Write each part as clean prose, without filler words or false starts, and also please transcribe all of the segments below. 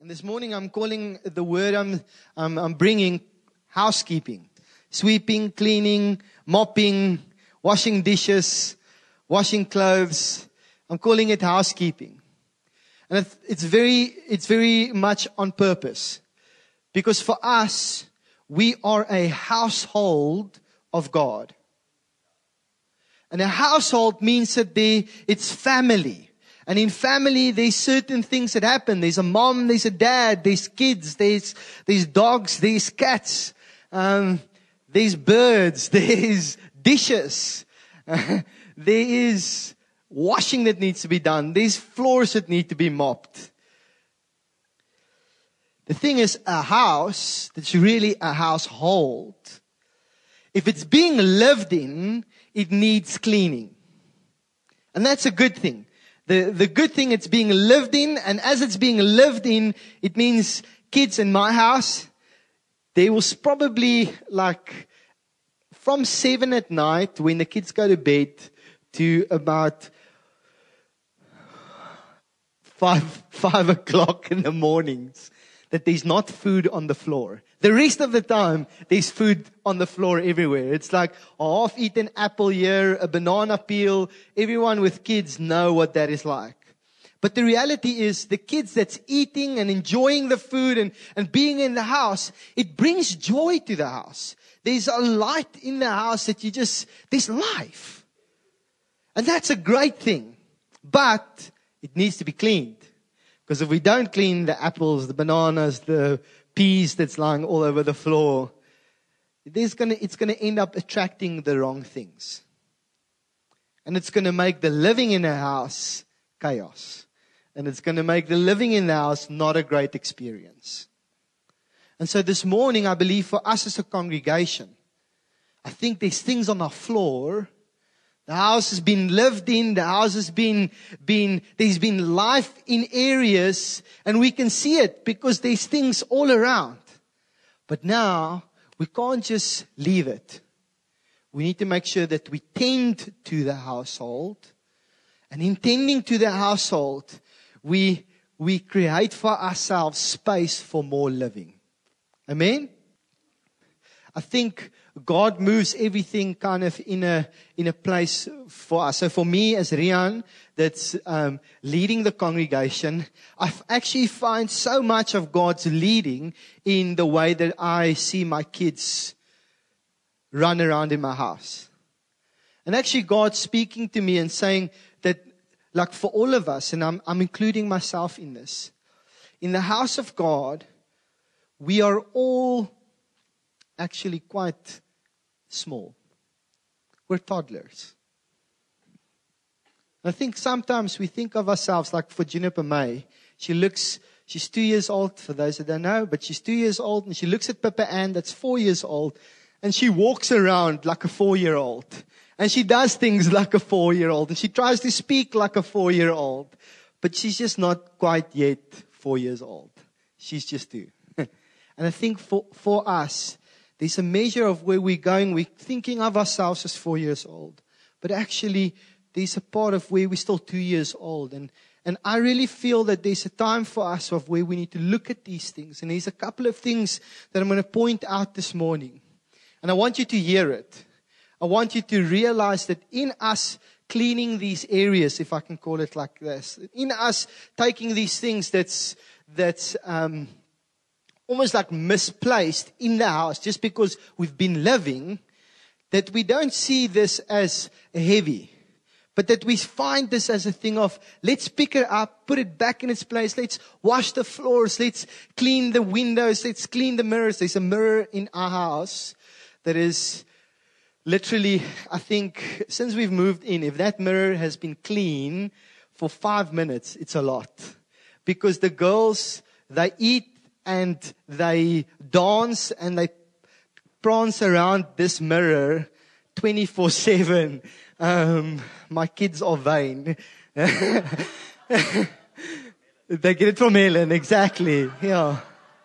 And this morning I'm calling the word I'm bringing housekeeping. Sweeping, cleaning, mopping, washing dishes, washing clothes. I'm calling it housekeeping. And it's very much on purpose. Because for us, we are a household of God. And a household means that it's family. And in family, there's certain things that happen. There's a mom, there's a dad, there's kids, there's dogs, there's cats, there's birds, there's dishes, there is washing that needs to be done, there's floors that need to be mopped. The thing is, a house that's really a household, if it's being lived in, it needs cleaning. And that's a good thing. The good thing, it's being lived in, and as it's being lived in, it means kids in my house, they will probably from 7 at night when the kids go to bed to about 5 o'clock in the mornings, that there's not food on the floor. The rest of the time, there's food on the floor everywhere. It's like a half-eaten apple here, a banana peel. Everyone with kids know what that is like. But the reality is, the kids that's eating and enjoying the food and being in the house, it brings joy to the house. There's a light in the house that there's life. And that's a great thing. But it needs to be cleaned. Because if we don't clean the apples, the bananas, the peas that's lying all over the floor, it's going to end up attracting the wrong things. And it's going to make the living in a house chaos. And it's going to make the living in the house not a great experience. And so this morning, I believe for us as a congregation, I think there's things on our floor. The house has been lived in. The house has there's been life in areas, and we can see it because there's things all around. But now, we can't just leave it. We need to make sure that we tend to the household. And in tending to the household, we create for ourselves space for more living. Amen? I think God moves everything kind of in a place for us. So for me as Rian, that's leading the congregation, I actually find so much of God's leading in the way that I see my kids run around in my house. And actually God speaking to me and saying that, like for all of us, and I'm including myself in this, in the house of God, we are all actually quite small. We're toddlers. I think sometimes we think of ourselves, like for Juniper May, she's 2 years old, for those that don't know, but she's 2 years old, and she looks at Pippa Ann, that's 4 years old, and she walks around like a 4-year-old. And she does things like a 4-year-old, and she tries to speak like a 4-year-old, but she's just not quite yet 4 years old. She's just 2. And I think for us, there's a measure of where we're going. We're thinking of ourselves as 4 years old. But actually, there's a part of where we're still 2 years old. And I really feel that there's a time for us of where we need to look at these things. And there's a couple of things that I'm going to point out this morning. And I want you to hear it. I want you to realize that in us cleaning these areas, if I can call it like this, in us taking these things that's almost like misplaced in the house just because we've been living, that we don't see this as heavy, but that we find this as a thing of, let's pick it up, put it back in its place, let's wash the floors, let's clean the windows, let's clean the mirrors. There's a mirror in our house that is literally, I think, since we've moved in, if that mirror has been clean for 5 minutes, it's a lot. Because the girls, they eat and they dance and they prance around this mirror 24/7. My kids are vain. They get it from Helen, exactly. Yeah.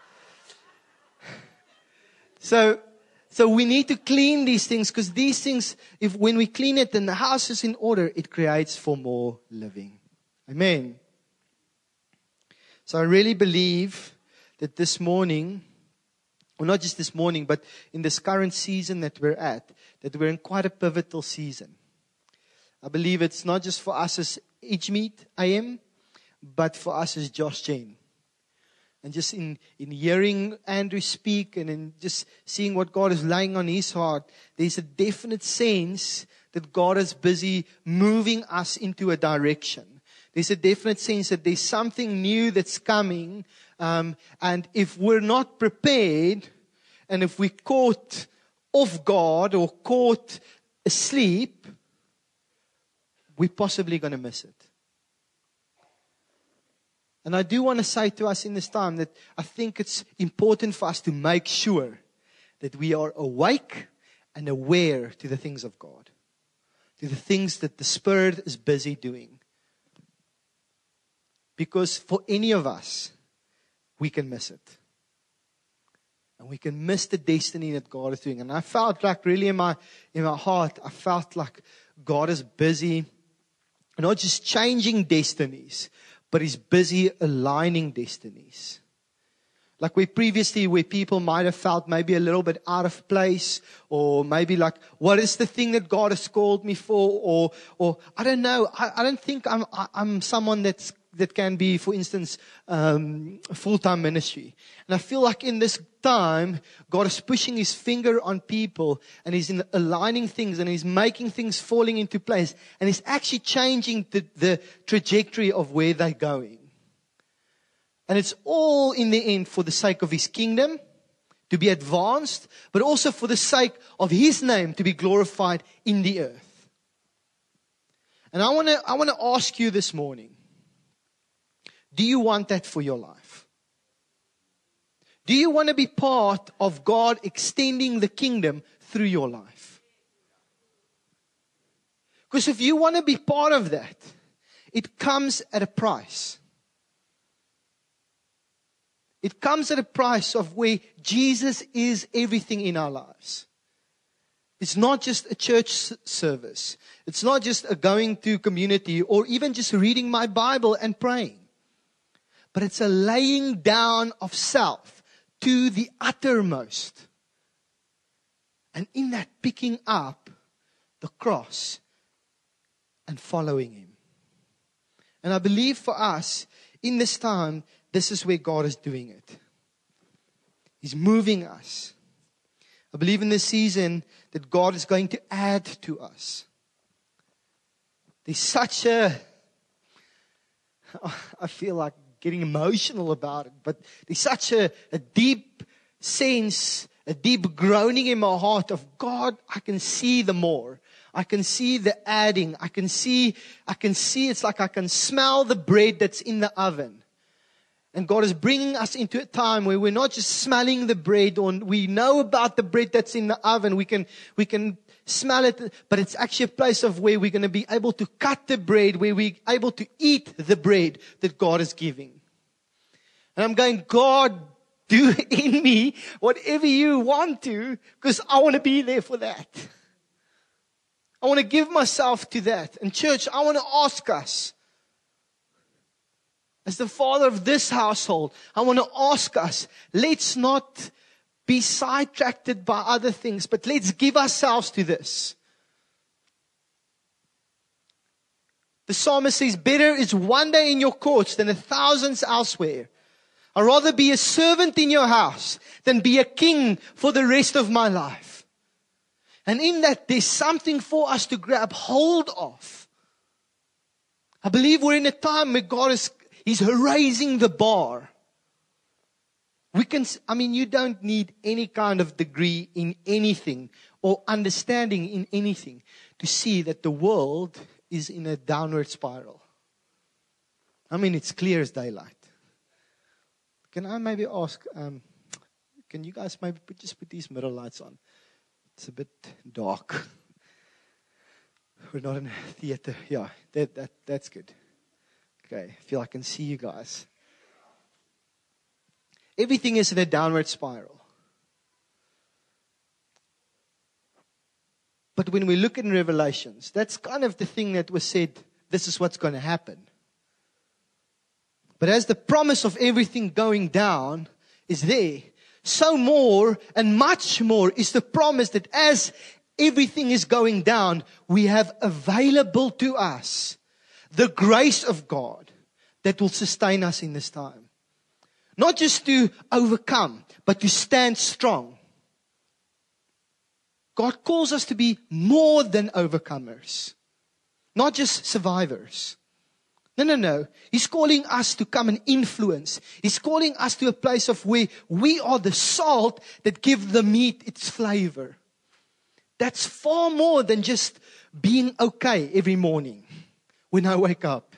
So we need to clean these things, because these things, when we clean it and the house is in order, it creates for more living. Amen. So I really believe that this morning, or not just this morning, but in this current season that we're at, that we're in quite a pivotal season. I believe it's not just for us as Edgemead AM, but for us as Josh Jane. And just in hearing Andrew speak and in just seeing what God is laying on his heart, there's a definite sense that God is busy moving us into a direction. There's a definite sense that there's something new that's coming. And if we're not prepared, and if we're caught off guard or caught asleep, we're possibly going to miss it. And I do want to say to us in this time that I think it's important for us to make sure that we are awake and aware to the things of God, to the things that the Spirit is busy doing. Because for any of us, we can miss it. And we can miss the destiny that God is doing. And I felt like really in my heart, I felt like God is busy, not just changing destinies, but He's busy aligning destinies. Like where people might have felt maybe a little bit out of place, or maybe like, what is the thing that God has called me for? Or I don't know. I don't think I'm someone that can be, for instance, full-time ministry. And I feel like in this time, God is pushing His finger on people, and He's aligning things, and He's making things falling into place, and He's actually changing the trajectory of where they're going. And it's all in the end for the sake of His kingdom to be advanced, but also for the sake of His name to be glorified in the earth. And I want to ask you this morning, do you want that for your life? Do you want to be part of God extending the kingdom through your life? Because if you want to be part of that, it comes at a price. It comes at a price of where Jesus is everything in our lives. It's not just a church service. It's not just a going to community or even just reading my Bible and praying. But it's a laying down of self to the uttermost. And in that, picking up the cross and following Him. And I believe for us, in this time, this is where God is doing it. He's moving us. I believe in this season that God is going to add to us. There's such I feel like getting emotional about it, but there's such a deep sense, a deep groaning in my heart of God, I can see the more. I can see the adding. I can see it's like I can smell the bread that's in the oven. And God is bringing us into a time where we're not just smelling the bread, or we know about the bread that's in the oven. We can smell it, but it's actually a place of where we're going to be able to cut the bread, where we're able to eat the bread that God is giving. And I'm going, God, do in me whatever you want to, because I want to be there for that. I want to give myself to that. And church, I want to ask us, as the father of this household, I want to ask us, let's not be sidetracked by other things, but let's give ourselves to this. The psalmist says, better is one day in your courts than 1,000 elsewhere. I'd rather be a servant in your house than be a king for the rest of my life. And in that, there's something for us to grab hold of. I believe we're in a time where God He's raising the bar. You don't need any kind of degree in anything or understanding in anything to see that the world is in a downward spiral. It's clear as daylight. Can I maybe ask, can you guys maybe just put these middle lights on? It's a bit dark. We're not in a theater. Yeah, that's good. Okay, I feel I can see you guys. Everything is in a downward spiral. But when we look in Revelations, that's kind of the thing that was said, this is what's going to happen. But as the promise of everything going down is there, so more and much more is the promise that as everything is going down, we have available to us the grace of God that will sustain us in this time. Not just to overcome, but to stand strong. God calls us to be more than overcomers, not just survivors. No. He's calling us to come and influence. He's calling us to a place of where we are the salt that give the meat its flavor. That's far more than just being okay every morning when I wake up.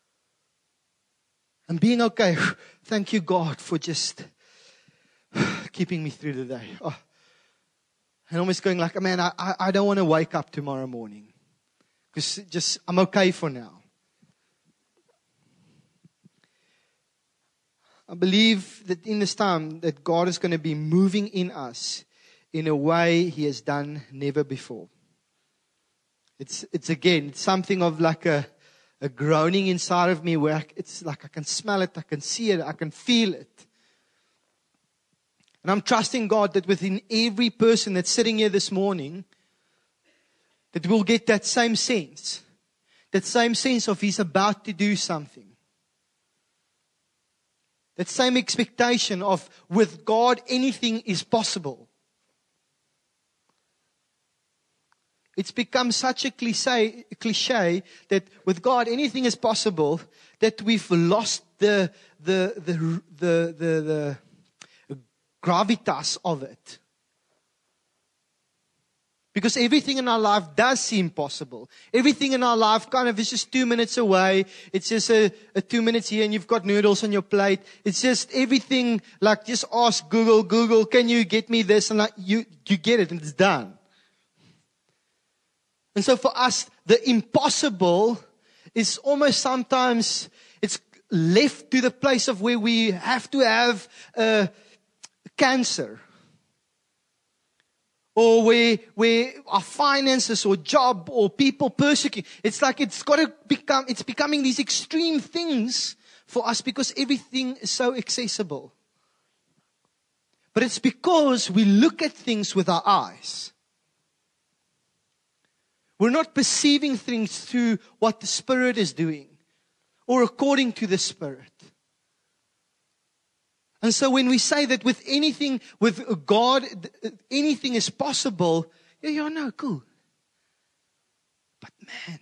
And being okay. Thank you, God, for just keeping me through the day. Oh. And almost going like, man, I don't want to wake up tomorrow morning. Because I'm okay for now. I believe that in this time that God is going to be moving in us in a way He has done never before. It's something of like a groaning inside of me where it's like I can smell it, I can see it, I can feel it. And I'm trusting God that within every person that's sitting here this morning, that we'll get that same sense of He's about to do something. That same expectation of with God anything is possible. It's become such a cliche that with God anything is possible that we've lost the gravitas of it. Because everything in our life does seem possible. Everything in our life kind of is just 2 minutes away. It's just a 2 minutes here and you've got noodles on your plate. It's just everything like just ask Google, can you get me this? And like you get it and it's done. And so for us, the impossible is almost sometimes it's left to the place of where we have to have cancer. Or where our finances or job or people persecute. It's like it's becoming these extreme things for us because everything is so accessible. But it's because we look at things with our eyes. We're not perceiving things through what the Spirit is doing or according to the Spirit. And so when we say that with anything, with God, anything is possible, no, cool. But man,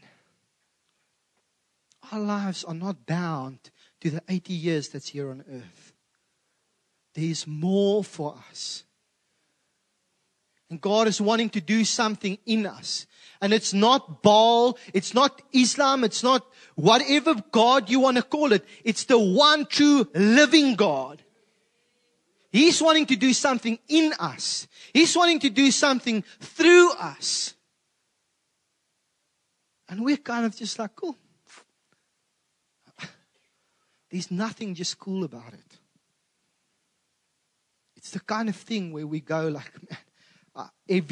our lives are not bound to the 80 years that's here on earth. There is more for us. And God is wanting to do something in us. And it's not Baal, it's not Islam, it's not whatever God you want to call it. It's the one true living God. He's wanting to do something in us. He's wanting to do something through us. And we're kind of just like, cool. There's nothing just cool about it. It's the kind of thing where we go like, man,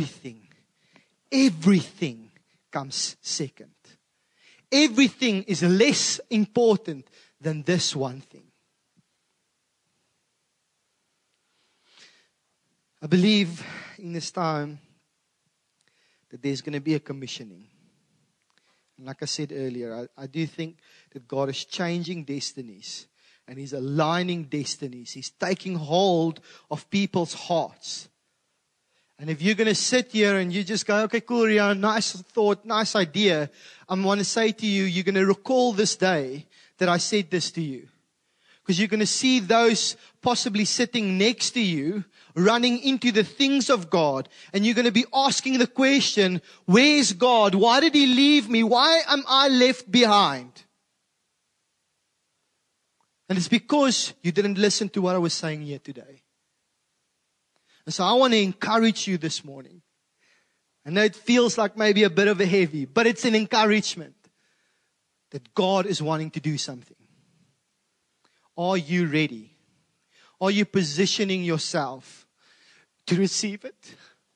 everything comes second. Everything is less important than this one thing. I believe in this time that there's going to be a commissioning. And like I said earlier, I do think that God is changing destinies and He's aligning destinies. He's taking hold of people's hearts. And if you're going to sit here and you just go, okay, cool, Rian, nice thought, nice idea. I want to say to you, you're going to recall this day that I said this to you. Because you're going to see those possibly sitting next to you, running into the things of God. And you're going to be asking the question, where's God? Why did He leave me? Why am I left behind? And it's because you didn't listen to what I was saying here today. And so I want to encourage you this morning. I know it feels like maybe a bit of a heavy, but it's an encouragement that God is wanting to do something. Are you ready? Are you positioning yourself to receive it?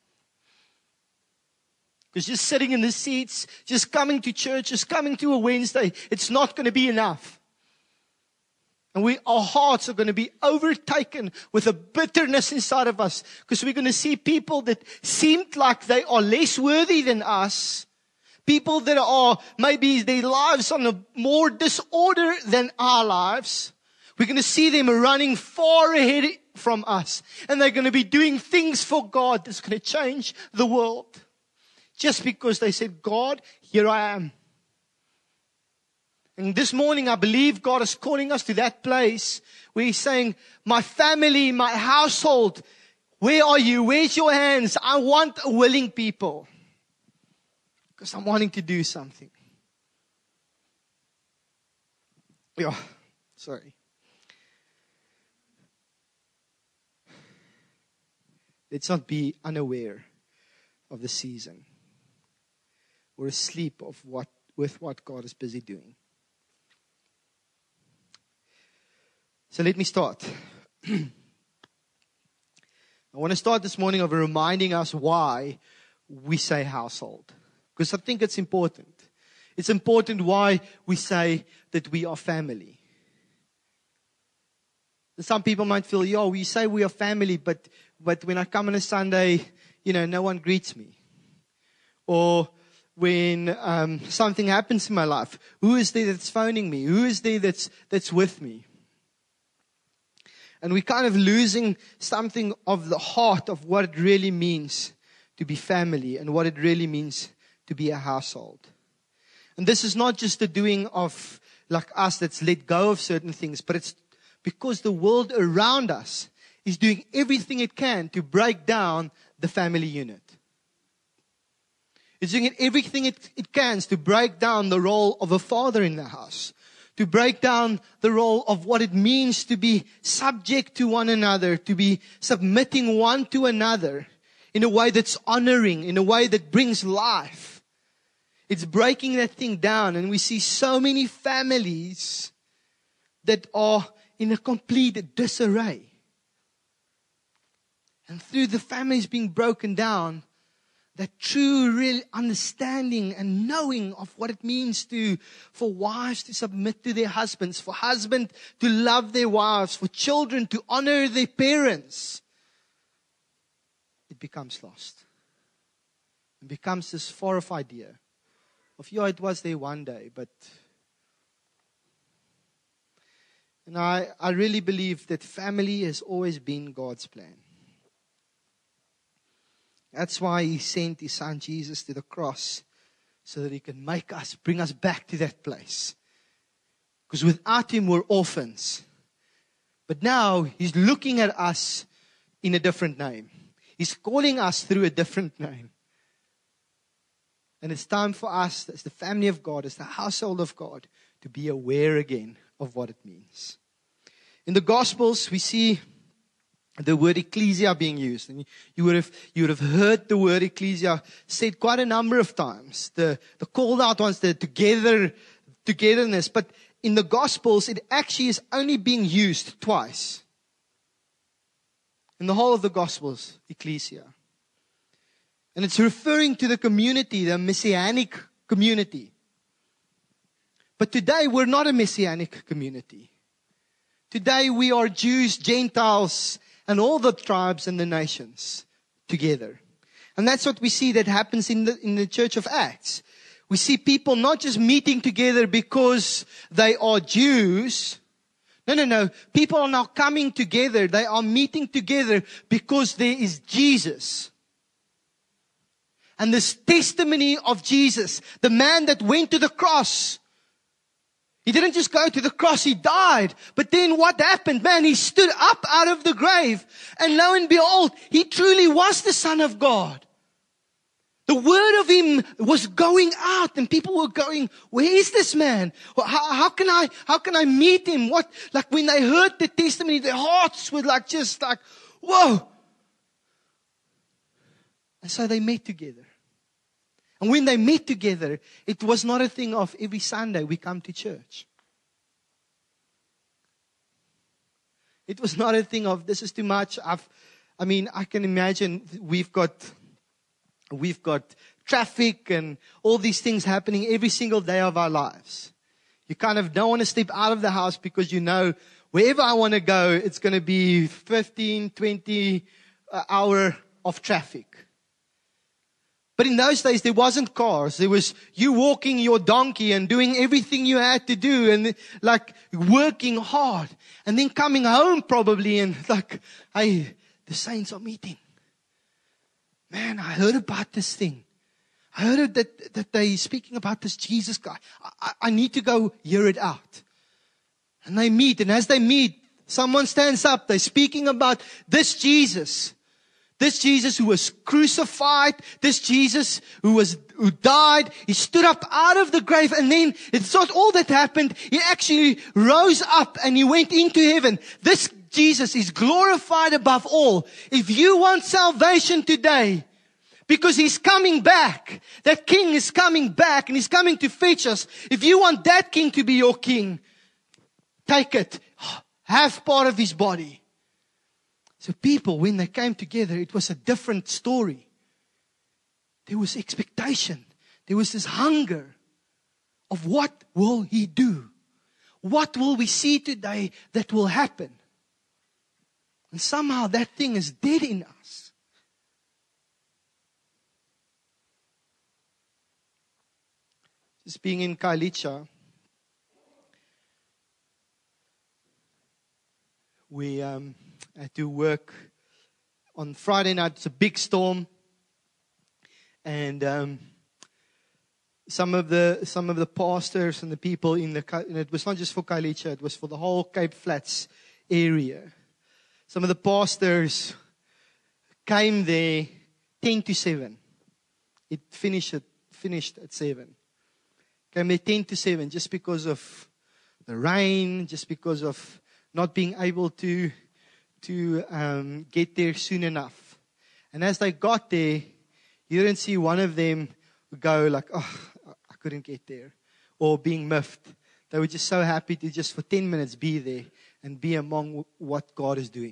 Because just sitting in the seats, just coming to church, just coming to a Wednesday, it's not going to be enough. And our hearts are going to be overtaken with a bitterness inside of us, because we're going to see people that seemed like they are less worthy than us. People that are maybe their lives on a more disorder than our lives. We're going to see them running far ahead from us. And they're going to be doing things for God that's going to change the world. Just because they said, God, here I am. And this morning, I believe God is calling us to that place where He's saying, my family, my household, where are you? Where's your hands? I want a willing people. Because I'm wanting to do something. Yeah, sorry. Let's not be unaware of the season or asleep with what God is busy doing. So let me start. I want to start this morning of reminding us why we say household. Because I think it's important. It's important why we say that we are family. Some people might feel, we say we are family, but when I come on a Sunday, no one greets me. Or when something happens in my life, who is there that's phoning me? Who is there that's with me? And we're kind of losing something of the heart of what it really means to be family and what it really means to be a household. And this is not just the doing of like us that's let go of certain things, but it's because the world around us is doing everything it can to break down the family unit. It's doing everything it can to break down the role of a father in the house. To break down the role of what it means to be subject to one another, to be submitting one to another in a way that's honoring, in a way that brings life. It's breaking that thing down, and we see so many families that are in a complete disarray. And through the families being broken down, that true, real understanding and knowing of what it means for wives to submit to their husbands, for husbands to love their wives, for children to honor their parents, it becomes lost. It becomes this far-off idea of, it was there one day, but... And I really believe that family has always been God's plan. That's why He sent His Son Jesus to the cross, so that He can bring us back to that place. Because without Him, we're orphans. But now He's looking at us in a different name. He's calling us through a different name. And it's time for us, as the family of God, as the household of God, to be aware again of what it means. In the Gospels, we see the word ecclesia being used. And you would have heard the word ecclesia said quite a number of times. The called out ones, the togetherness. But in the Gospels, it actually is only being used twice. In the whole of the Gospels, ecclesia. And it's referring to the community, the messianic community. But today, we're not a messianic community. Today, we are Jews, Gentiles, and all the tribes and the nations together. And that's what we see that happens in the church of Acts. We see people not just meeting together because they are Jews. No. People are now coming together. They are meeting together because there is Jesus. And this testimony of Jesus, the man that went to the cross. He didn't just go to the cross, He died. But then what happened? Man, He stood up out of the grave. And lo and behold, He truly was the Son of God. The word of Him was going out, and people were going, where is this man? How can I meet Him? Like when they heard the testimony, their hearts were just like, whoa. And so they met together. And when they met together, it was not a thing of every Sunday we come to church. It was not a thing of, this is too much. I can imagine we've got traffic and all these things happening every single day of our lives. You kind of don't want to step out of the house because you know wherever I want to go, it's going to be 15, 20 hour of traffic. But in those days, there wasn't cars. There was you walking your donkey and doing everything you had to do and like working hard. And then coming home probably and like, hey, the saints are meeting. Man, I heard about this thing. I heard that they're speaking about this Jesus guy. I need to go hear it out. And they meet. And as they meet, someone stands up. They're speaking about this Jesus. This Jesus who was crucified, this Jesus who died, he stood up out of the grave, and then it's not all that happened. He actually rose up and he went into heaven. This Jesus is glorified above all. If you want salvation today, because he's coming back, that king is coming back and he's coming to fetch us. If you want that king to be your king, take it. Have part of his body. So people, when they came together, it was a different story. There was expectation. There was this hunger of what will he do? What will we see today that will happen? And somehow that thing is dead in us. Just being in Khayelitsha, we had to work on Friday night. It's a big storm, and some of the pastors and the people and it was not just for Khayelitsha, it was for the whole Cape Flats area. Some of the pastors came there 10 to 7. It finished at 7. Came there 10 to 7 just because of the rain, just because of not being able to get there soon enough. And as they got there, you didn't see one of them go like, oh, I couldn't get there, or being miffed. They were just so happy to just for 10 minutes be there and be among what God is doing.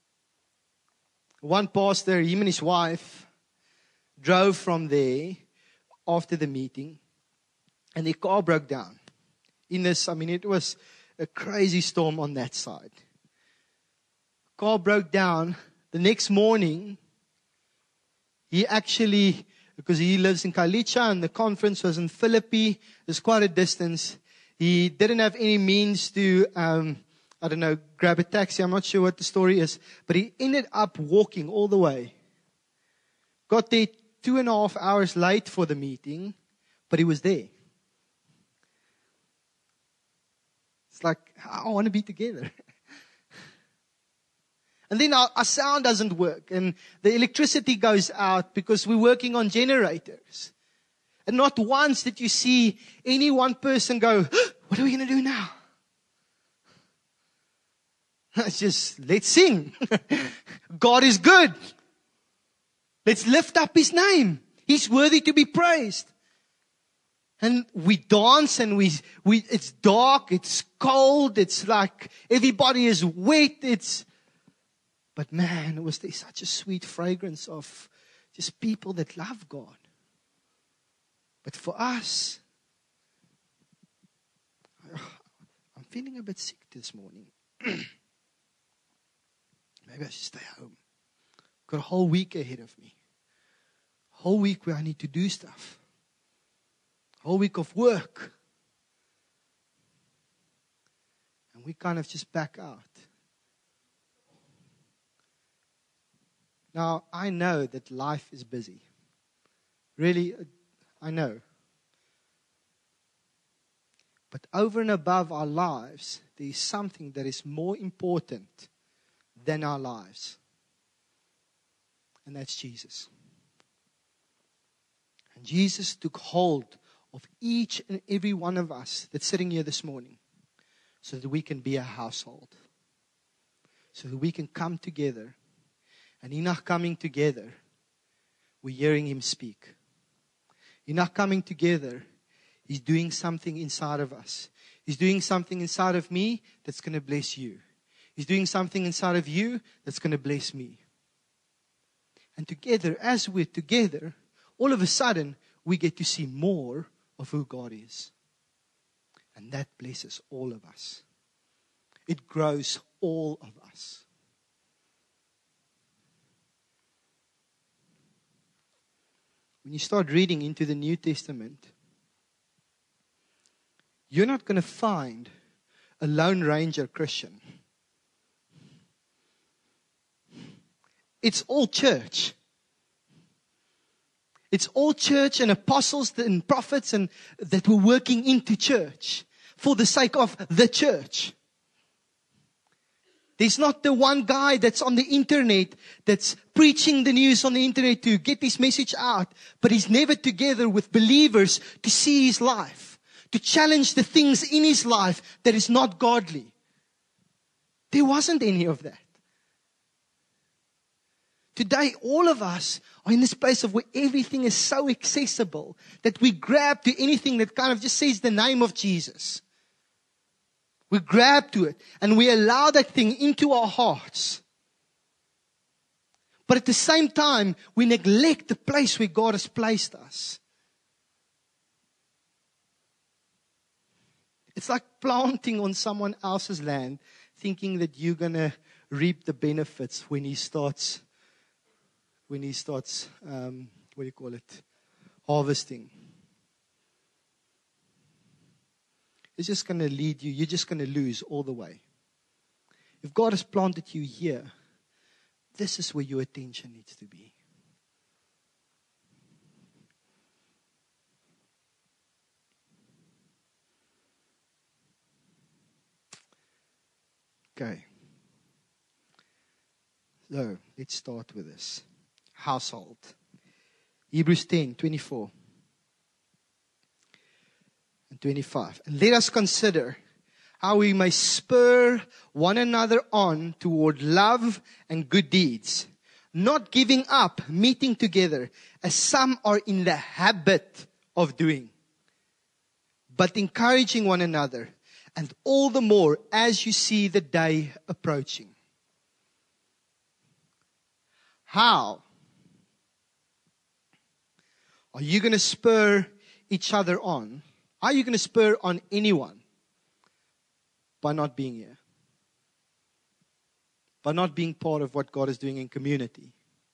One pastor, him and his wife, drove from there after the meeting, and their car broke down. It was a crazy storm on that side. Car broke down. The next morning, he actually, because he lives in Khayelitsha and the conference was in Philippi, it's quite a distance. He didn't have any means to, grab a taxi. I'm not sure what the story is, but he ended up walking all the way. Got there 2.5 hours late for the meeting, but he was there. It's like, I want to be together. And then our sound doesn't work and the electricity goes out because we're working on generators. And not once did you see any one person go, what are we going to do now? It's just, let's sing. God is good. Let's lift up his name. He's worthy to be praised. And we dance and it's dark, it's cold, it's like everybody is wet, but man, was there such a sweet fragrance of just people that love God. But for us, I'm feeling a bit sick this morning. Maybe I should stay home. I've got a whole week ahead of me. A whole week where I need to do stuff. A whole week of work. And we kind of just back out. Now, I know that life is busy. Really, I know. But over and above our lives, there is something that is more important than our lives. And that's Jesus. And Jesus took hold of each and every one of us that's sitting here this morning so that we can be a household. So that we can come together. And in our coming together, we're hearing him speak. In our coming together, he's doing something inside of us. He's doing something inside of me that's going to bless you. He's doing something inside of you that's going to bless me. And together, as we're together, all of a sudden, we get to see more of who God is. And that blesses all of us. it grows all of us. When you start reading into the New Testament, you're not going to find a Lone Ranger Christian. It's all church. It's all church and apostles and prophets and that were working into church for the sake of the church. There's not the one guy that's on the internet that's preaching the news on the internet to get his message out, but he's never together with believers to see his life, to challenge the things in his life that is not godly. There wasn't any of that. Today, all of us are in this place of where everything is so accessible that we grab to anything that kind of just says the name of Jesus. We grab to it and we allow that thing into our hearts. But at the same time, we neglect the place where God has placed us. It's like planting on someone else's land, thinking that you're going to reap the benefits when he starts, harvesting. It's just going to lead you. You're just going to lose all the way. If God has planted you here, this is where your attention needs to be. Okay. So, let's start with this. Household. Hebrews 10:24 and 25. And let us consider how we may spur one another on toward love and good deeds, not giving up meeting together as some are in the habit of doing, but encouraging one another, and all the more as you see the day approaching. How are you going to spur each other on? How are you going to spur on anyone? By not being here. By not being part of what God is doing in community.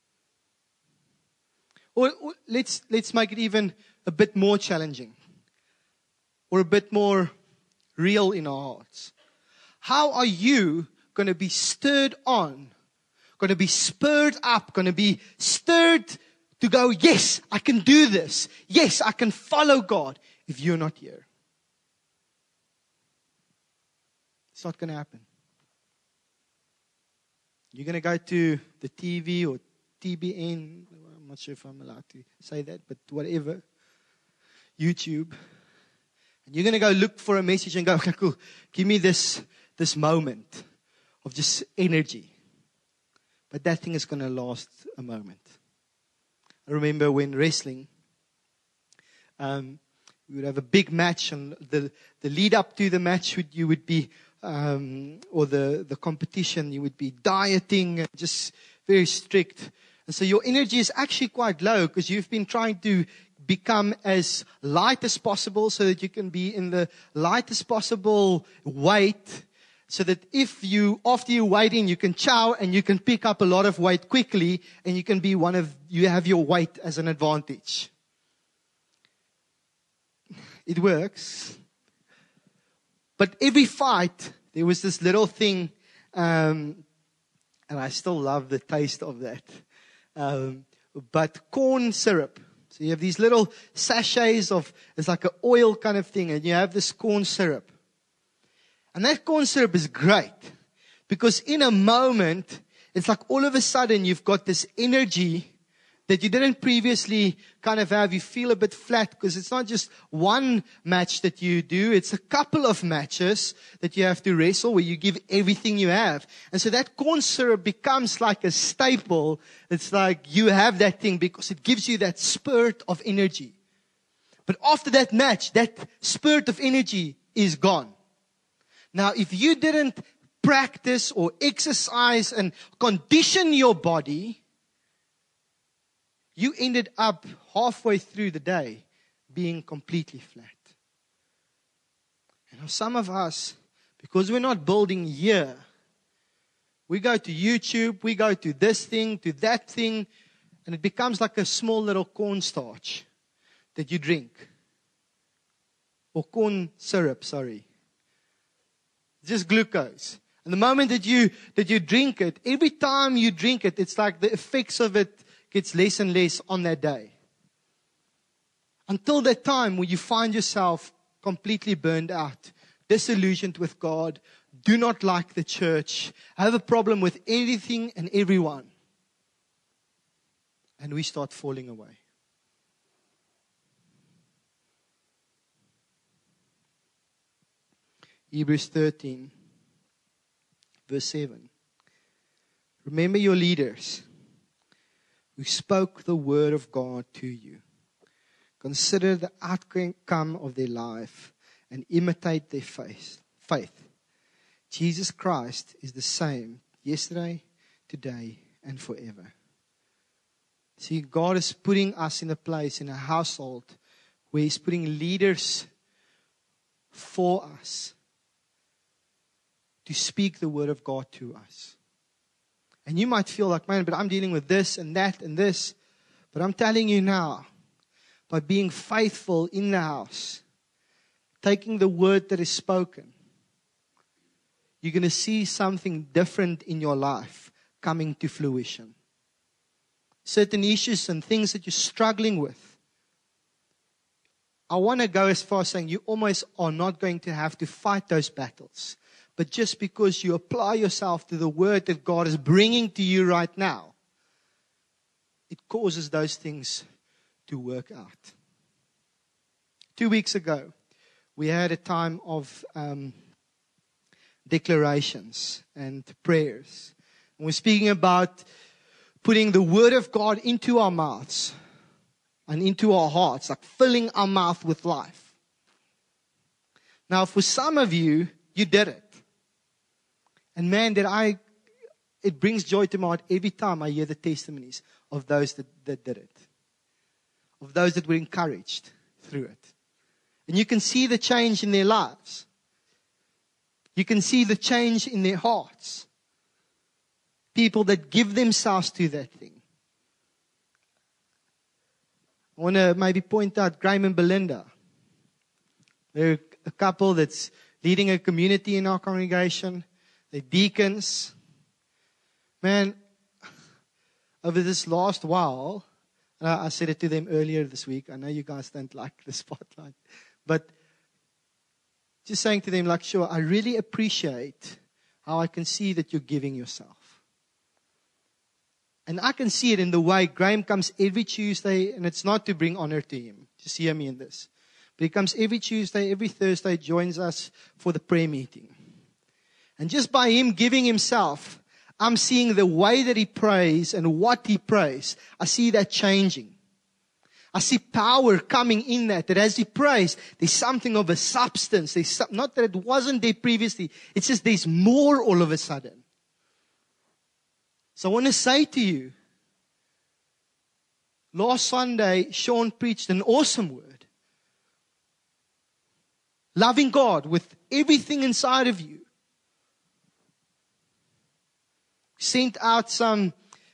Or let's make it even a bit more challenging. Or a bit more real in our hearts. How are you going to be stirred on? Going to be spurred up? Going to be stirred to go, yes, I can do this. Yes, I can follow God if you're not here. It's not going to happen. You're going to go to the TV or TBN. I'm not sure if I'm allowed to say that, but whatever. YouTube. And you're going to go look for a message and go, okay, cool. Give me this moment of just energy. But that thing is going to last a moment. I remember when wrestling, we would have a big match, and the lead up to the match you would be, or the competition, you would be dieting and just very strict. And so your energy is actually quite low because you've been trying to become as light as possible so that you can be in the lightest possible weight. So that after you weigh in, you can chow and you can pick up a lot of weight quickly, and you can be you have your weight as an advantage. It works. But every fight, there was this little thing, and I still love the taste of that. But corn syrup. So you have these little sachets it's like an oil kind of thing, and you have this corn syrup. And that corn syrup is great because in a moment, it's like all of a sudden you've got this energy that you didn't previously kind of have. You feel a bit flat because it's not just one match that you do. It's a couple of matches that you have to wrestle where you give everything you have. And so that corn syrup becomes like a staple. It's like you have that thing because it gives you that spurt of energy. But after that match, that spurt of energy is gone. Now, if you didn't practice or exercise and condition your body, you ended up halfway through the day being completely flat. And some of us, Because we're not building here. We go to YouTube, we go to this thing, to that thing, and it becomes like a small little cornstarch that you drink. Or corn syrup, sorry. Just glucose. And the moment that you drink it, every time you drink it, it's like the effects of it gets less and less on that day. Until that time where you find yourself completely burned out, disillusioned with God, do not like the church, have a problem with anything and everyone. And we start falling away. Hebrews 13, verse 7. Remember your leaders who spoke the word of God to you. Consider the outcome of their life and imitate their faith. Jesus Christ is the same yesterday, today, and forever. See, God is putting us in a place, in a household, where He's putting leaders for us to speak the word of God to us. And you might feel like, man, but I'm dealing with this and that and this. But I'm telling you now, by being faithful in the house, taking the word that is spoken, you're going to see something different in your life coming to fruition. Certain issues and things that you're struggling with, I want to go as far as saying you almost are not going to have to fight those battles. But just because you apply yourself to the word that God is bringing to you right now, it causes those things to work out. 2 weeks ago, we had a time of declarations and prayers. And we're speaking about putting the word of God into our mouths and into our hearts, like filling our mouth with life. Now, for some of you, you did it. And man, it brings joy to my heart every time I hear the testimonies of those that did it. Of those that were encouraged through it. And you can see the change in their lives. You can see the change in their hearts. People that give themselves to that thing. I want to maybe point out Graham and Belinda. They're a couple that's leading a community in our congregation. They're deacons. Man, over this last while, I said it to them earlier this week. I know you guys don't like the spotlight. But just saying to them, like, sure, I really appreciate how I can see that you're giving yourself. And I can see it in the way Graham comes every Tuesday, and it's not to bring honor to him. Just hear me in this. But he comes every Tuesday, every Thursday, joins us for the prayer meeting. And just by him giving himself, I'm seeing the way that he prays and what he prays. I see that changing. I see power coming in that as he prays, there's something of a substance. Not that it wasn't there previously. It's just there's more all of a sudden. So I want to say to you, last Sunday, Sean preached an awesome word. Loving God with everything inside of you. Sent out some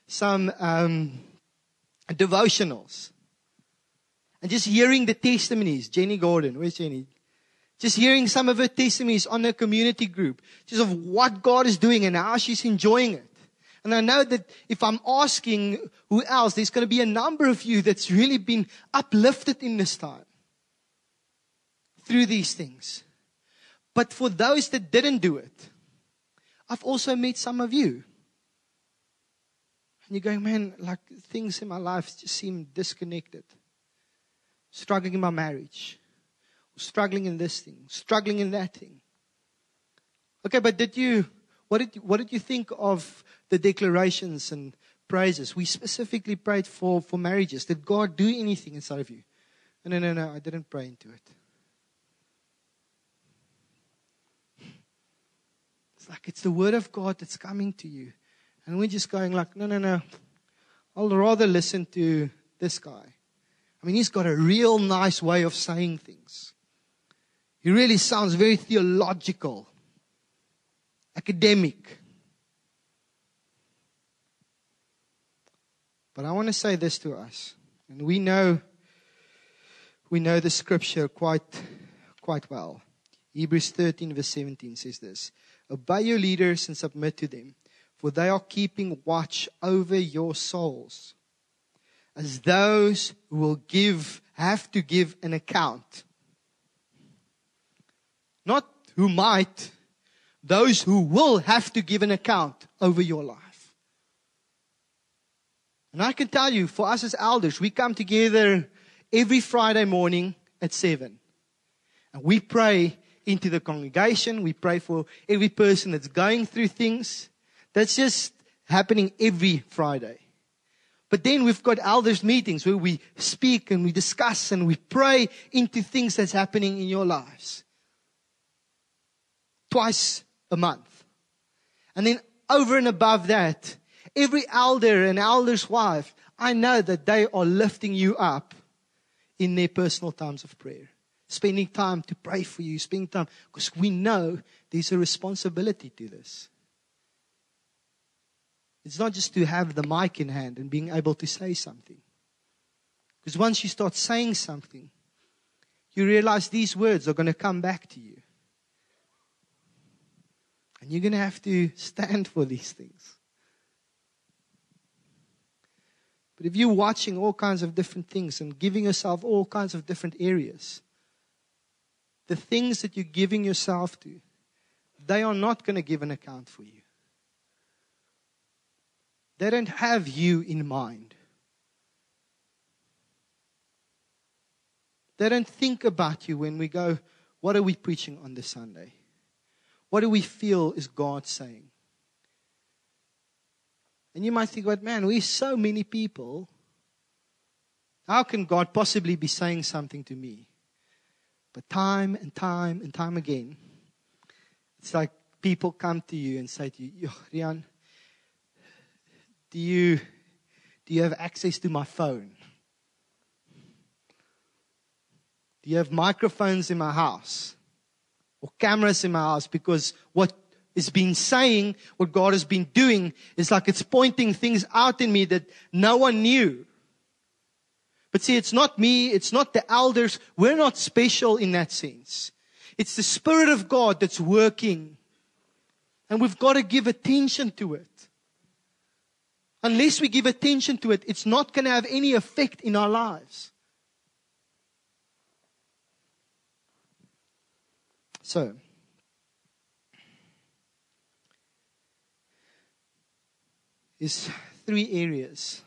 devotionals. And just hearing the testimonies. Jenny Gordon, where's Jenny? Just hearing some of her testimonies on her community group. Just of what God is doing and how she's enjoying it. And I know that if I'm asking who else, there's going to be a number of you that's really been uplifted in this time. Through these things. But for those that didn't do it, I've also met some of you. And you're going, man, like things in my life just seem disconnected. Struggling in my marriage. Struggling in this thing. Struggling in that thing. Okay, but what did you think of the declarations and praises? We specifically prayed for marriages. Did God do anything inside of you? No, I didn't pray into it. It's like it's the word of God that's coming to you. And we're just going like, no. I'll rather listen to this guy. I mean, he's got a real nice way of saying things. He really sounds very theological. academic. But I want to say this to us. And we know the scripture quite well. Hebrews 13 verse 17 says this. Obey your leaders and submit to them, for they are keeping watch over your souls, as those who will have to give an account. Not who might, those who will have to give an account over your life. And I can tell you, for us as elders, we come together every Friday morning at 7. And we pray into the congregation. We pray for every person that's going through things. That's just happening every Friday. But then we've got elders meetings where we speak and we discuss and we pray into things that's happening in your lives. Twice a month. And then over and above that, every elder and elder's wife, I know that they are lifting you up in their personal times of prayer. Spending time to pray for you, spending time, because we know there's a responsibility to this. It's not just to have the mic in hand and being able to say something. Because once you start saying something, you realize these words are going to come back to you. And you're going to have to stand for these things. But if you're watching all kinds of different things and giving yourself all kinds of different areas, the things that you're giving yourself to, they are not going to give an account for you. They don't have you in mind. They don't think about you when we go, what are we preaching on this Sunday? What do we feel is God saying? And you might think, but man, we're so many people. How can God possibly be saying something to me? But time and time and time again, it's like people come to you and say to you, Rian, do you have access to my phone? Do you have microphones in my house? Or cameras in my house? Because what is being saying, what God has been doing, is like it's pointing things out in me that no one knew. But see, it's not me, it's not the elders. We're not special in that sense. It's the Spirit of God that's working. And we've got to give attention to it. Unless we give attention to it, it's not going to have any effect in our lives. So, there's 3 areas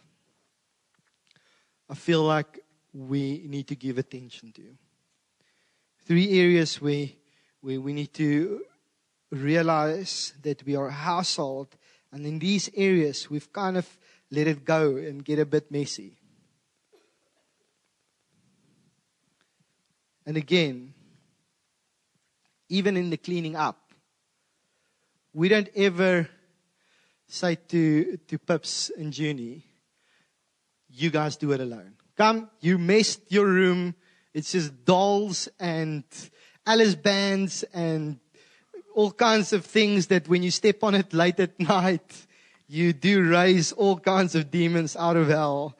I feel like we need to give attention to. 3 areas where we need to realize that we are a household, and in these areas we've kind of let it go and get a bit messy. And again, even in the cleaning up, we don't ever say to Pips and Junie, you guys do it alone. Come, you messed your room. It's just dolls and Alice bands and all kinds of things that when you step on it late at night, you do raise all kinds of demons out of hell.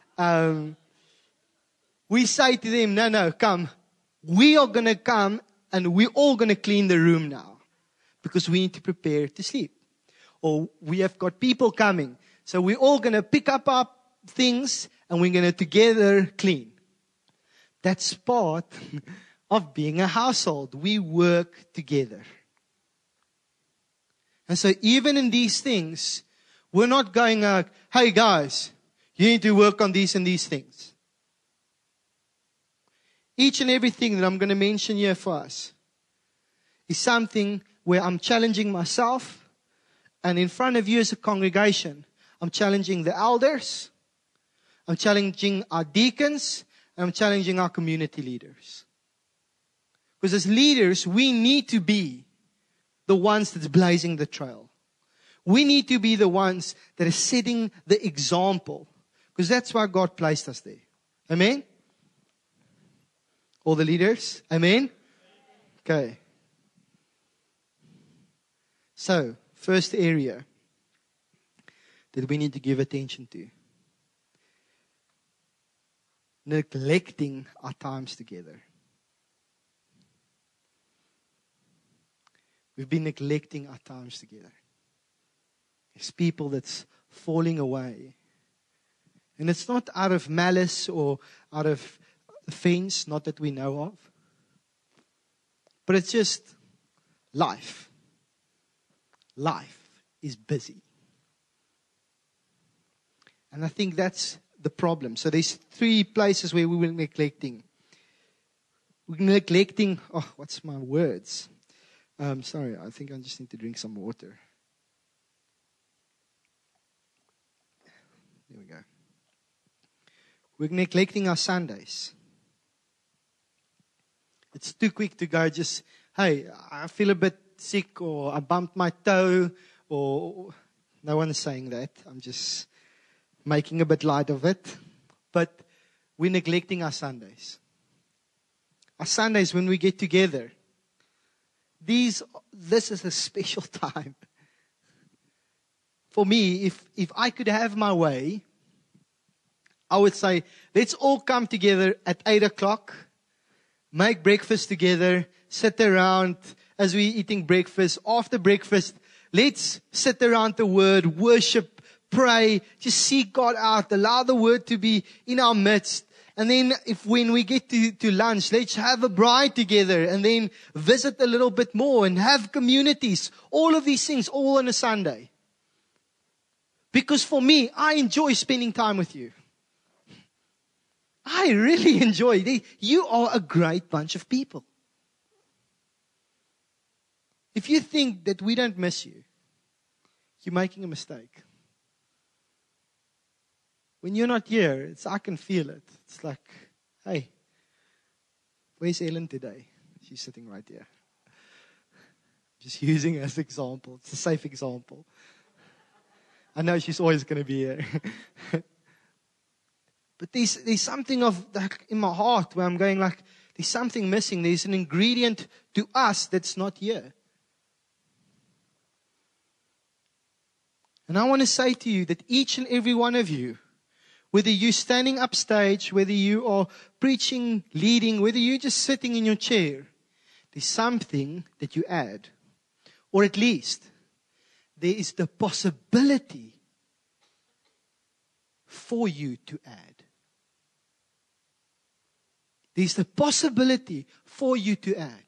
We say to them, no, come. We are going to come and we're all going to clean the room now because we need to prepare to sleep. Or we have got people coming. So we're all going to pick up our things and we're going to together clean. That's part of being a household. We work together. And so even in these things, we're not going like, hey guys, you need to work on these and these things. Each and everything that I'm going to mention here for us is something where I'm challenging myself, and in front of you as a congregation, I'm challenging the elders, I'm challenging our deacons, and I'm challenging our community leaders. Because as leaders, we need to be the ones that's blazing the trail. We need to be the ones that are setting the example. Because that's why God placed us there. Amen? All the leaders? Amen? Okay. So, first area that we need to give attention to. Neglecting our times together. We've been neglecting our times together. There's people that's falling away. And it's not out of malice or out of offense, not that we know of. But it's just life. Life is busy. And I think that's the problem. So there's 3 places where we were neglecting. We're neglecting, what's my words? Sorry, I think I just need to drink some water. There we go. We're neglecting our Sundays. It's too quick to go just, hey, I feel a bit sick, or I bumped my toe, or no one is saying that. I'm just making a bit light of it. But we're neglecting our Sundays. Our Sundays when we get together. This is a special time. For me, if I could have my way, I would say, let's all come together at 8 o'clock, make breakfast together, sit around as we're eating breakfast. After breakfast, let's sit around the Word, worship, pray, just seek God out, allow the Word to be in our midst. And then when we get to lunch, let's have a bride together and then visit a little bit more and have communities. All of these things, all on a Sunday. Because for me, I enjoy spending time with you. I really enjoy it. You are a great bunch of people. If you think that we don't miss you, you're making a mistake. When you're not here, I can feel it. It's like, hey, where's Ellen today? She's sitting right here. Just using as an example. It's a safe example. I know she's always going to be here. But there's something of that in my heart where I'm going like, there's something missing. There's an ingredient to us that's not here. And I want to say to you that each and every one of you, whether you're standing upstage, whether you are preaching, leading, whether you're just sitting in your chair, there's something that you add. Or at least, there is the possibility for you to add. There's the possibility for you to add.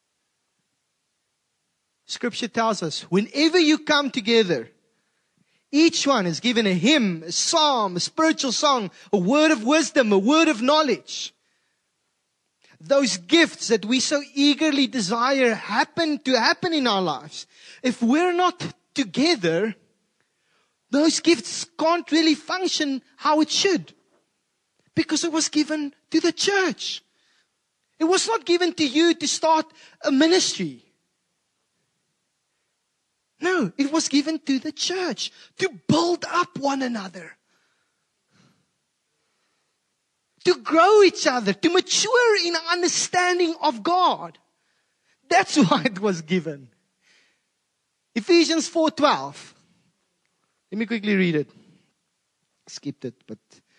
Scripture tells us, whenever you come together, each one is given a hymn, a psalm, a spiritual song, a word of wisdom, a word of knowledge. Those gifts that we so eagerly desire happen in our lives. If we're not together, those gifts can't really function how it should. Because it was given to the church. It was not given to you to start a ministry. No, it was given to the church to build up one another. To grow each other, to mature in understanding of God. That's why it was given. Ephesians 4:12. Let me quickly read it. Skipped it, but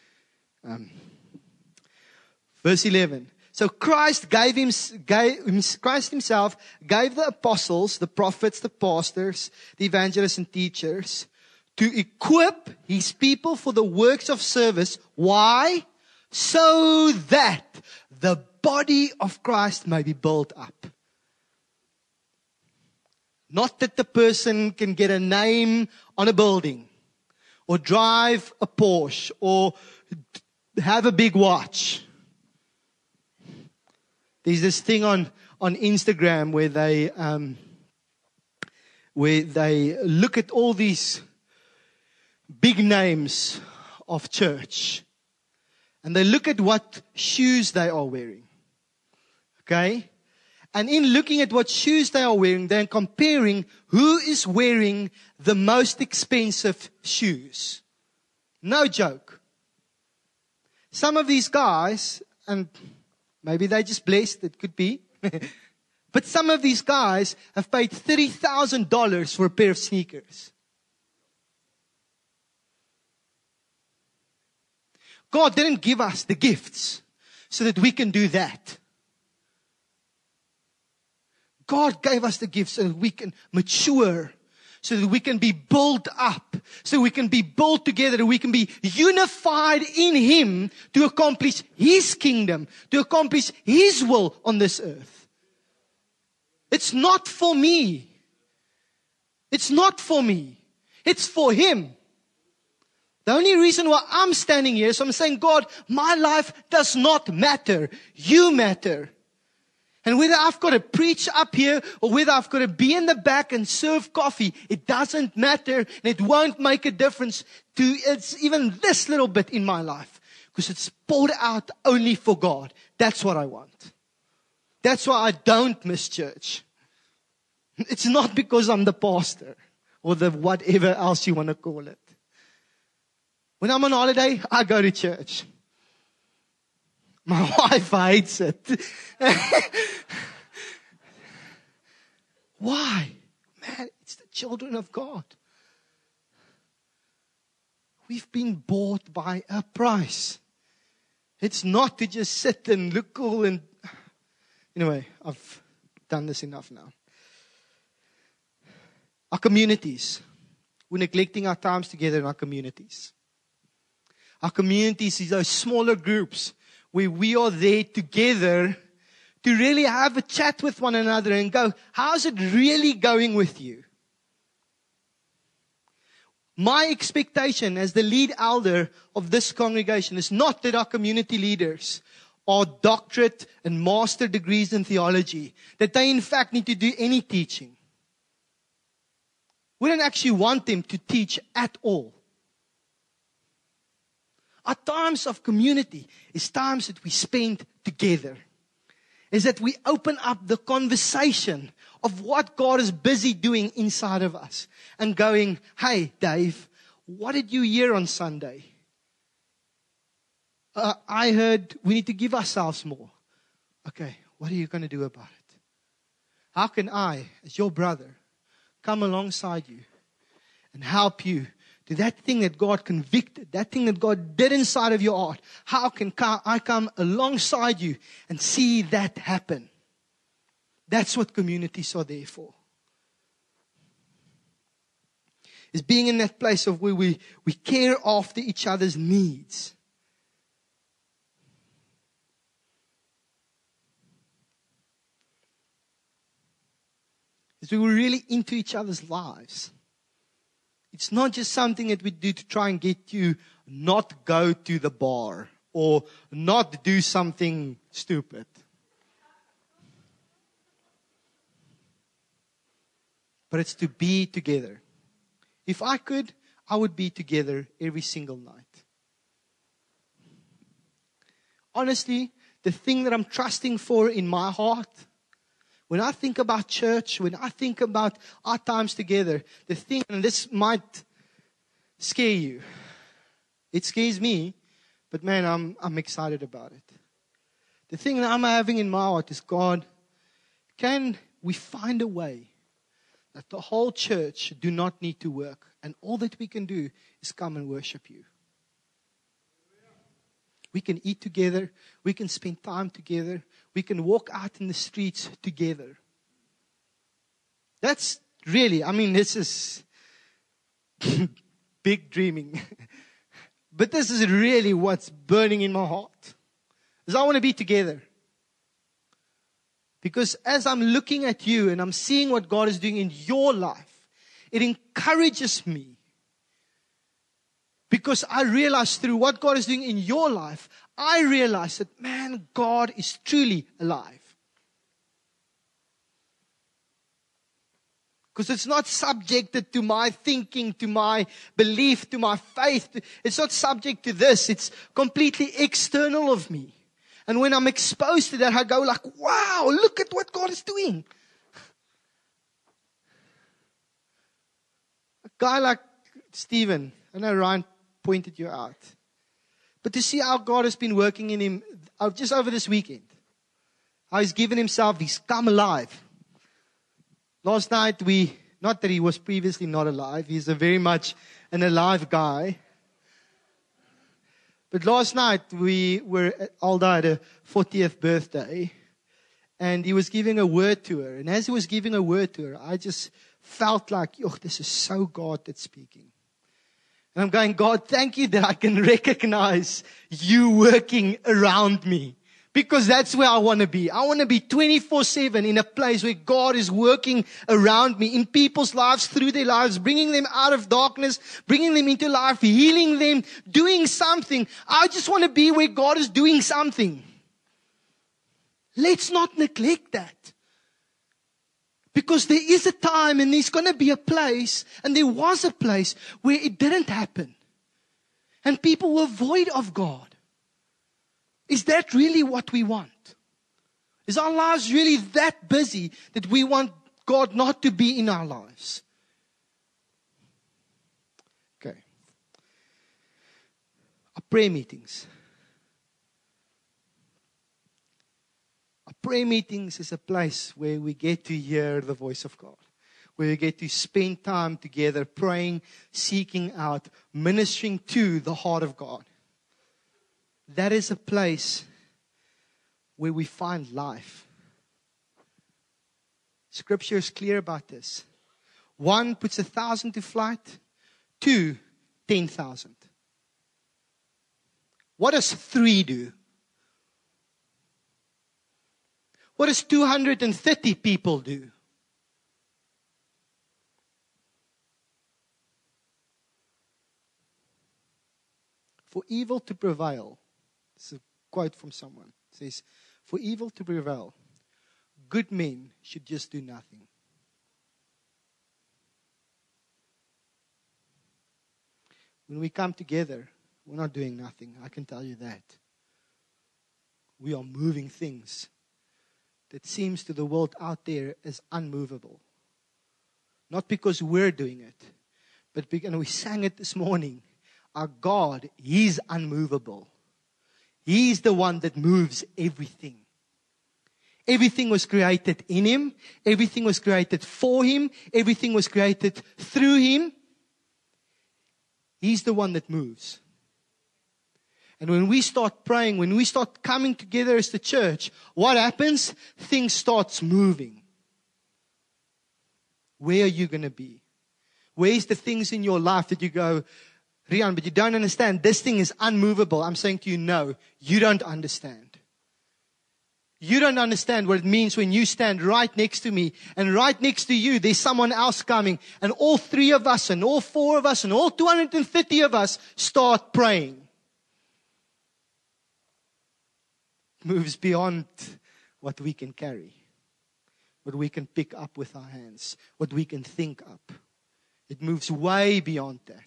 verse 11. So Christ Christ himself gave the apostles, the prophets, the pastors, the evangelists and teachers to equip his people for the works of service. Why? So that the body of Christ may be built up. Not that the person can get a name on a building, or drive a Porsche, or have a big watch. There's this thing on Instagram where they look at all these big names of church. And they look at what shoes they are wearing. Okay? And in looking at what shoes they are wearing, they're comparing who is wearing the most expensive shoes. No joke. Some of these guys, and maybe they're just blessed, it could be. But some of these guys have paid $30,000 for a pair of sneakers. God didn't give us the gifts so that we can do that. God gave us the gifts so that we can mature, so that we can be built up, so we can be built together, we can be unified in Him to accomplish His kingdom, to accomplish His will on this earth. It's not for me. It's not for me. It's for Him. The only reason why I'm standing here is I'm saying, God, my life does not matter. You matter. And whether I've got to preach up here or whether I've got to be in the back and serve coffee, it doesn't matter. And it won't make a difference to it's even this little bit in my life. Because it's poured out only for God. That's what I want. That's why I don't miss church. It's not because I'm the pastor or the whatever else you want to call it. When I'm on holiday, I go to church. My wife hates it. Why? Man, it's the children of God. We've been bought by a price. It's not to just sit and look cool and... Anyway, I've done this enough now. Our communities. We're neglecting our times together in our communities. Our communities is those smaller groups where we are there together to really have a chat with one another and go, how's it really going with you? My expectation as the lead elder of this congregation is not that our community leaders are doctorate and master degrees in theology, that they in fact need to do any teaching. We don't actually want them to teach at all. Our times of community is times that we spend together. Is that we open up the conversation of what God is busy doing inside of us. And going, hey, Dave, what did you hear on Sunday? I heard we need to give ourselves more. Okay, what are you going to do about it? How can I, as your brother, come alongside you and help you to that thing that God convicted, that thing that God did inside of your heart? How can I come alongside you and see that happen? That's what communities are there for. Is being in that place of where we care after each other's needs. Is we were really into each other's lives. It's not just something that we do to try and get you not go to the bar or not do something stupid. But it's to be together. If I could, I would be together every single night. Honestly, the thing that I'm trusting for in my heart, when I think about church, when I think about our times together, the thing, and this might scare you. It scares me, but man, I'm excited about it. The thing that I'm having in my heart is, God, can we find a way that the whole church do not need to work, and all that we can do is come and worship you? We can eat together. We can spend time together. We can walk out in the streets together. That's really, this is big dreaming. But this is really what's burning in my heart. Is I want to be together. Because as I'm looking at you and I'm seeing what God is doing in your life, it encourages me. Because I realize through what God is doing in your life, I realize that, man, God is truly alive. Because it's not subjected to my thinking, to my belief, to my faith. It's not subject to this. It's completely external of me. And when I'm exposed to that, I go like, wow, look at what God is doing. A guy like Stephen, I know Ryan pointed you out. But to see how God has been working in him just over this weekend. How he's given himself, he's come alive. Last night not that he was previously not alive, he's a very much an alive guy. But last night Alda had a 40th birthday, and he was giving a word to her. And as he was giving a word to her, I just felt like, this is so God that's speaking. And I'm going, God, thank you that I can recognize you working around me. Because that's where I want to be. I want to be 24/7 in a place where God is working around me, in people's lives, through their lives, bringing them out of darkness, bringing them into life, healing them, doing something. I just want to be where God is doing something. Let's not neglect that. Because there is a time and there's going to be a place, and there was a place where it didn't happen. And people were void of God. Is that really what we want? Is our lives really that busy that we want God not to be in our lives? Okay. Our prayer meetings. Our prayer meetings is a place where we get to hear the voice of God. Where we get to spend time together praying, seeking out, ministering to the heart of God. That is a place where we find life. Scripture is clear about this. 1 puts 1,000 to flight. 2, 10,000. What does 3 do? What does 230 people do? For evil to prevail. This is a quote from someone. It says, for evil to prevail, good men should just do nothing. When we come together, we're not doing nothing. I can tell you that. We are moving things that seems to the world out there as unmovable. Not because we're doing it, but because, and we sang it this morning, our God, He's unmovable. He's the one that moves everything. Everything was created in Him. Everything was created for Him. Everything was created through Him. He's the one that moves. And when we start praying, when we start coming together as the church, what happens? Things starts moving. Where are you going to be? Where's the things in your life that you go, Rian, but you don't understand. This thing is unmovable. I'm saying to you, no, you don't understand. You don't understand what it means when you stand right next to me, and right next to you, there's someone else coming, and all 3 of us, and all 4 of us, and all 230 of us start praying. Moves beyond what we can carry, what we can pick up with our hands, what we can think up. It moves way beyond that.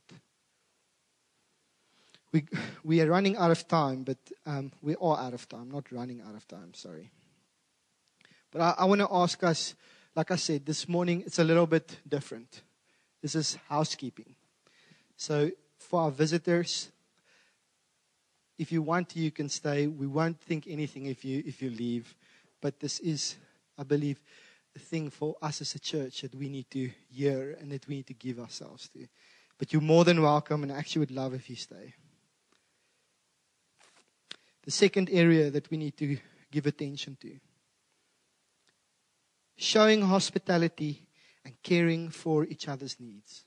We are running out of time, but we are out of time, not running out of time, sorry. But I want to ask us, like I said, this morning it's a little bit different. This is housekeeping. So for our visitors, if you want to, you can stay. We won't think anything if you leave. But this is, I believe, a thing for us as a church that we need to hear and that we need to give ourselves to. But you're more than welcome, and I actually would love if you stay. The second area that we need to give attention to. Showing hospitality and caring for each other's needs.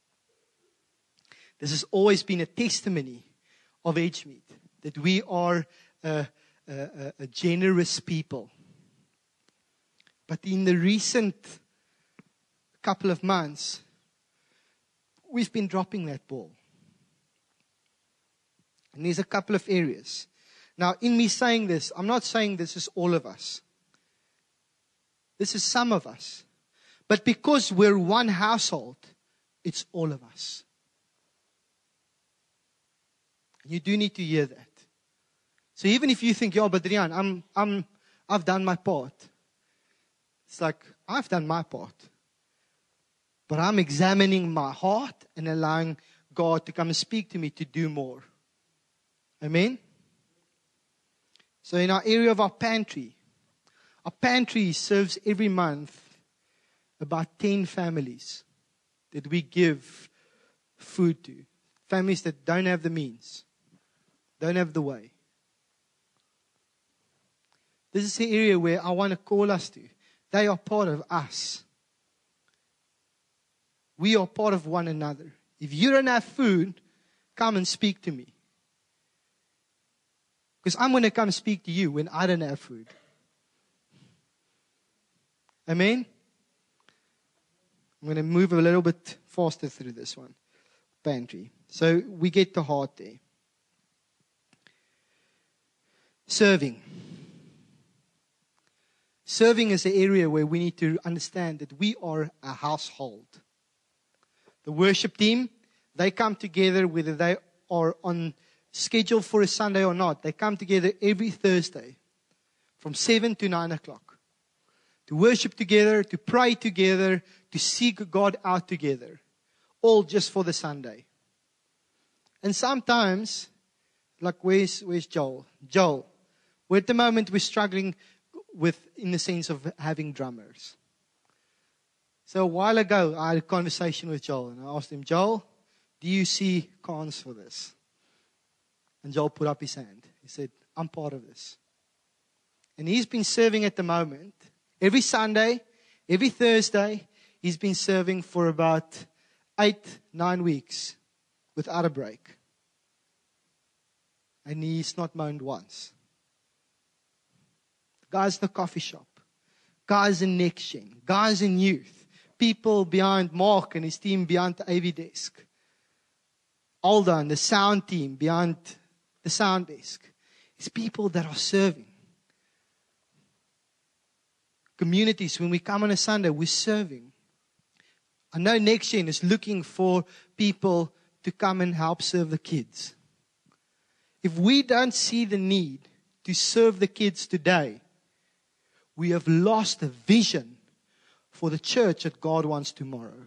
This has always been a testimony of Edgemead, that we are a generous people. But in the recent couple of months, we've been dropping that ball. And there's a couple of areas. Now, in me saying this, I'm not saying this is all of us. This is some of us. But because we're one household, it's all of us. You do need to hear that. So even if you think, but Rian, I've done my part. It's like, I've done my part. But I'm examining my heart and allowing God to come and speak to me to do more. Amen? So in our area of our pantry serves every month about 10 families that we give food to. Families that don't have the means, don't have the way. This is the area where I want to call us to. They are part of us. We are part of one another. If you don't have food, come and speak to me. Because I'm going to come speak to you when I don't have food. Amen? I'm going to move a little bit faster through this one. Pantry. So we get the heart there. Serving. Serving is the area where we need to understand that we are a household. The worship team, they come together whether they are on schedule for a Sunday or not. They come together every Thursday from 7 to 9 o'clock to worship together, to pray together, to seek God out together. All just for the Sunday. And sometimes, like where's Joel? Joel, at the moment we're struggling with, in the sense of having drummers. So a while ago, I had a conversation with Joel, and I asked him, Joel, do you see cons for this? And Joel put up his hand. He said, I'm part of this. And he's been serving at the moment, every Sunday, every Thursday, he's been serving for about 8-9 weeks without a break. And he's not moaned once. Guys in the coffee shop, guys in Next Gen, guys in youth, people behind Mark and his team behind the AV desk, Alda and the sound team behind the sound desk. It's people that are serving. Communities, when we come on a Sunday, we're serving. I know Next Gen is looking for people to come and help serve the kids. If we don't see the need to serve the kids today, we have lost the vision for the church that God wants tomorrow.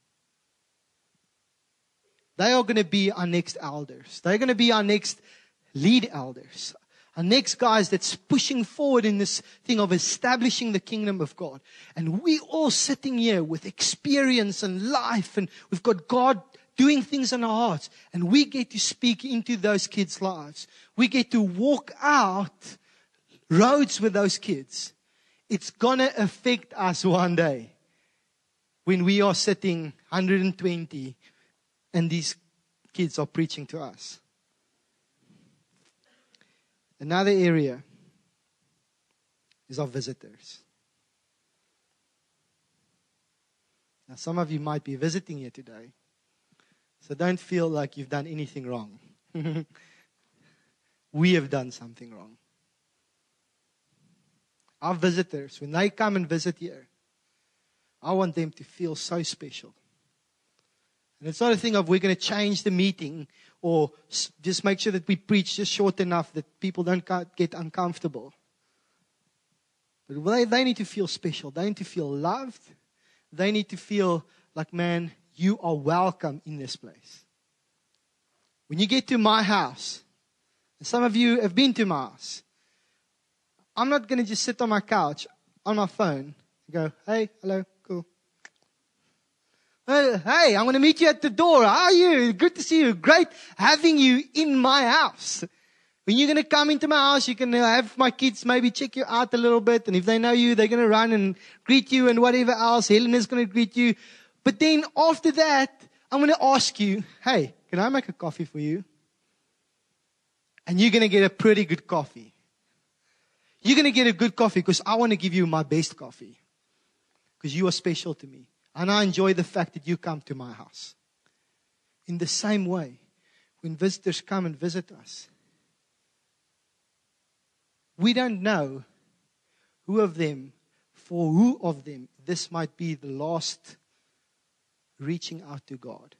They are going to be our next elders. They're going to be our next lead elders. Our next guys that's pushing forward in this thing of establishing the kingdom of God. And we all sitting here with experience and life, and we've got God doing things in our hearts. And we get to speak into those kids' lives. We get to walk out roads with those kids. It's going to affect us one day when we are sitting 120 and these kids are preaching to us. Another area is our visitors. Now, some of you might be visiting here today, so don't feel like you've done anything wrong. We have done something wrong. Our visitors, when they come and visit here, I want them to feel so special. And it's not a thing of we're going to change the meeting or just make sure that we preach just short enough that people don't get uncomfortable. But they need to feel special. They need to feel loved. They need to feel like, man, you are welcome in this place. When you get to my house, and some of you have been to my house, I'm not going to just sit on my couch, on my phone, and go, hey, hello, cool. Hey, I'm going to meet you at the door. How are you? Good to see you. Great having you in my house. When you're going to come into my house, you can have my kids maybe check you out a little bit. And if they know you, they're going to run and greet you and whatever else. Helen is going to greet you. But then after that, I'm going to ask you, hey, can I make a coffee for you? And you're going to get a pretty good coffee. You're going to get a good coffee because I want to give you my best coffee. Because you are special to me. And I enjoy the fact that you come to my house. In the same way, when visitors come and visit us, we don't know who of them this might be the last reaching out to God.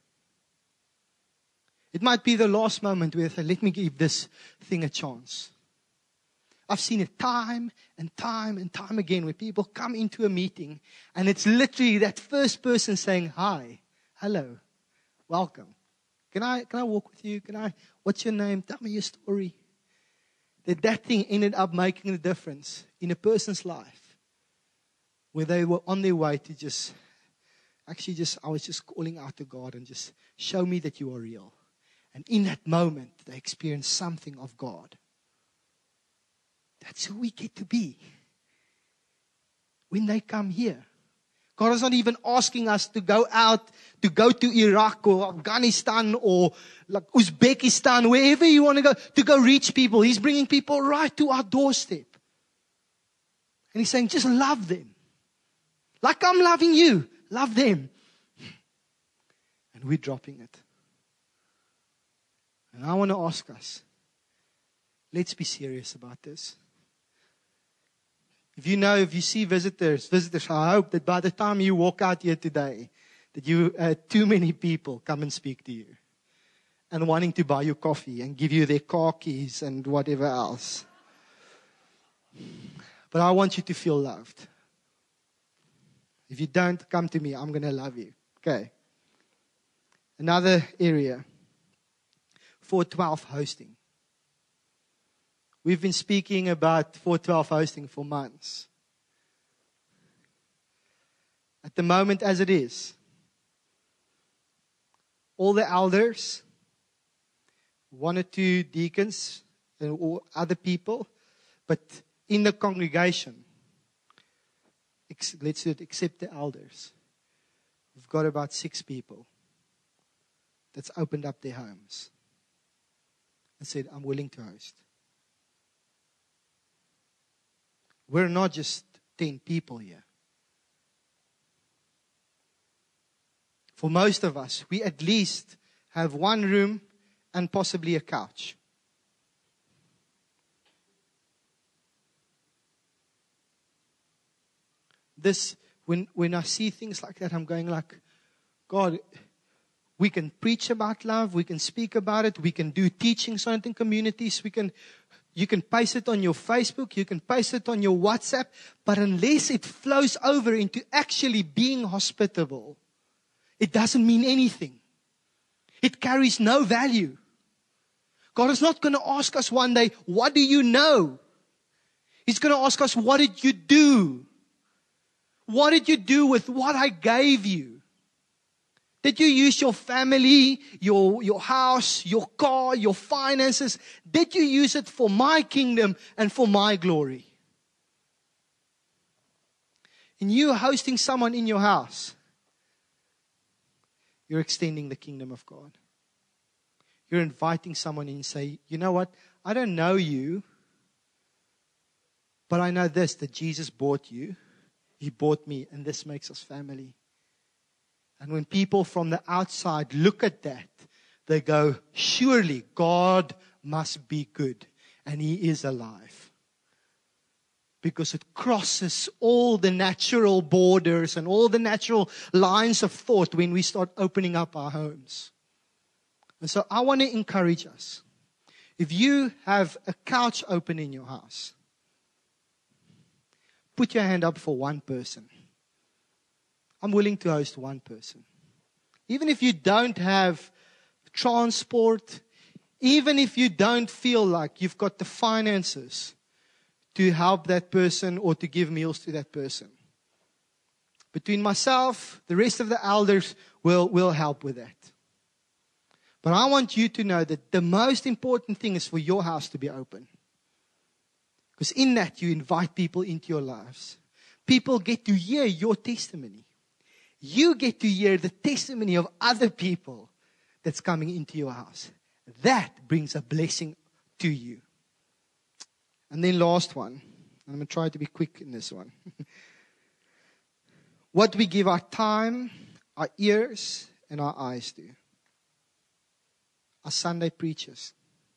It might be the last moment where they say, let me give this thing a chance. I've seen it time and time and time again where people come into a meeting and it's literally that first person saying, hi, hello, welcome. Can I walk with you? What's your name? Tell me your story. That thing ended up making a difference in a person's life. where they were on their way to I was just calling out to God and just show me that you are real. And in that moment, they experienced something of God. That's who we get to be when they come here. God is not even asking us to go out, to go to Iraq or Afghanistan or like Uzbekistan, wherever you want to go reach people. He's bringing people right to our doorstep. And He's saying, just love them. Like I'm loving you, love them. And we're dropping it. And I want to ask us, let's be serious about this. If you see visitors, I hope that by the time you walk out here today, that you too many people come and speak to you. And wanting to buy you coffee and give you their car keys and whatever else. But I want you to feel loved. If you don't, come to me. I'm going to love you. Okay. Another area. 412 hosting. We've been speaking about 412 hosting for months. At the moment as it is, all the elders, 1 or 2 deacons, or other people, but in the congregation, let's do it, except the elders, we've got about 6 people that's opened up their homes and said, I'm willing to host. We're not just 10 people here. For most of us, we at least have 1 room and possibly a couch. When I see things like that, I'm going like, God, we can preach about love, we can speak about it, we can do teachings on it in communities, you can paste it on your Facebook, you can paste it on your WhatsApp, but unless it flows over into actually being hospitable, it doesn't mean anything. It carries no value. God is not going to ask us one day, what do you know? He's going to ask us, what did you do? What did you do with what I gave you? Did you use your family, your house, your car, your finances? Did you use it for my kingdom and for my glory? And you hosting someone in your house, you're extending the kingdom of God. You're inviting someone in and say, you know what? I don't know you, but I know this, that Jesus bought you. He bought me, and this makes us family. And when people from the outside look at that, they go, surely God must be good, and He is alive. Because it crosses all the natural borders and all the natural lines of thought when we start opening up our homes. And so I want to encourage us. If you have a couch open in your house, put your hand up for 1 person. I'm willing to host 1 person. Even if you don't have transport, even if you don't feel like you've got the finances to help that person or to give meals to that person. Between myself, the rest of the elders will help with that. But I want you to know that the most important thing is for your house to be open. Because in that, you invite people into your lives. People get to hear your testimony. You get to hear the testimony of other people that's coming into your house. That brings a blessing to you. And then last one. I'm going to try to be quick in this one. What we give our time, our ears, and our eyes to. Our Sunday preachers.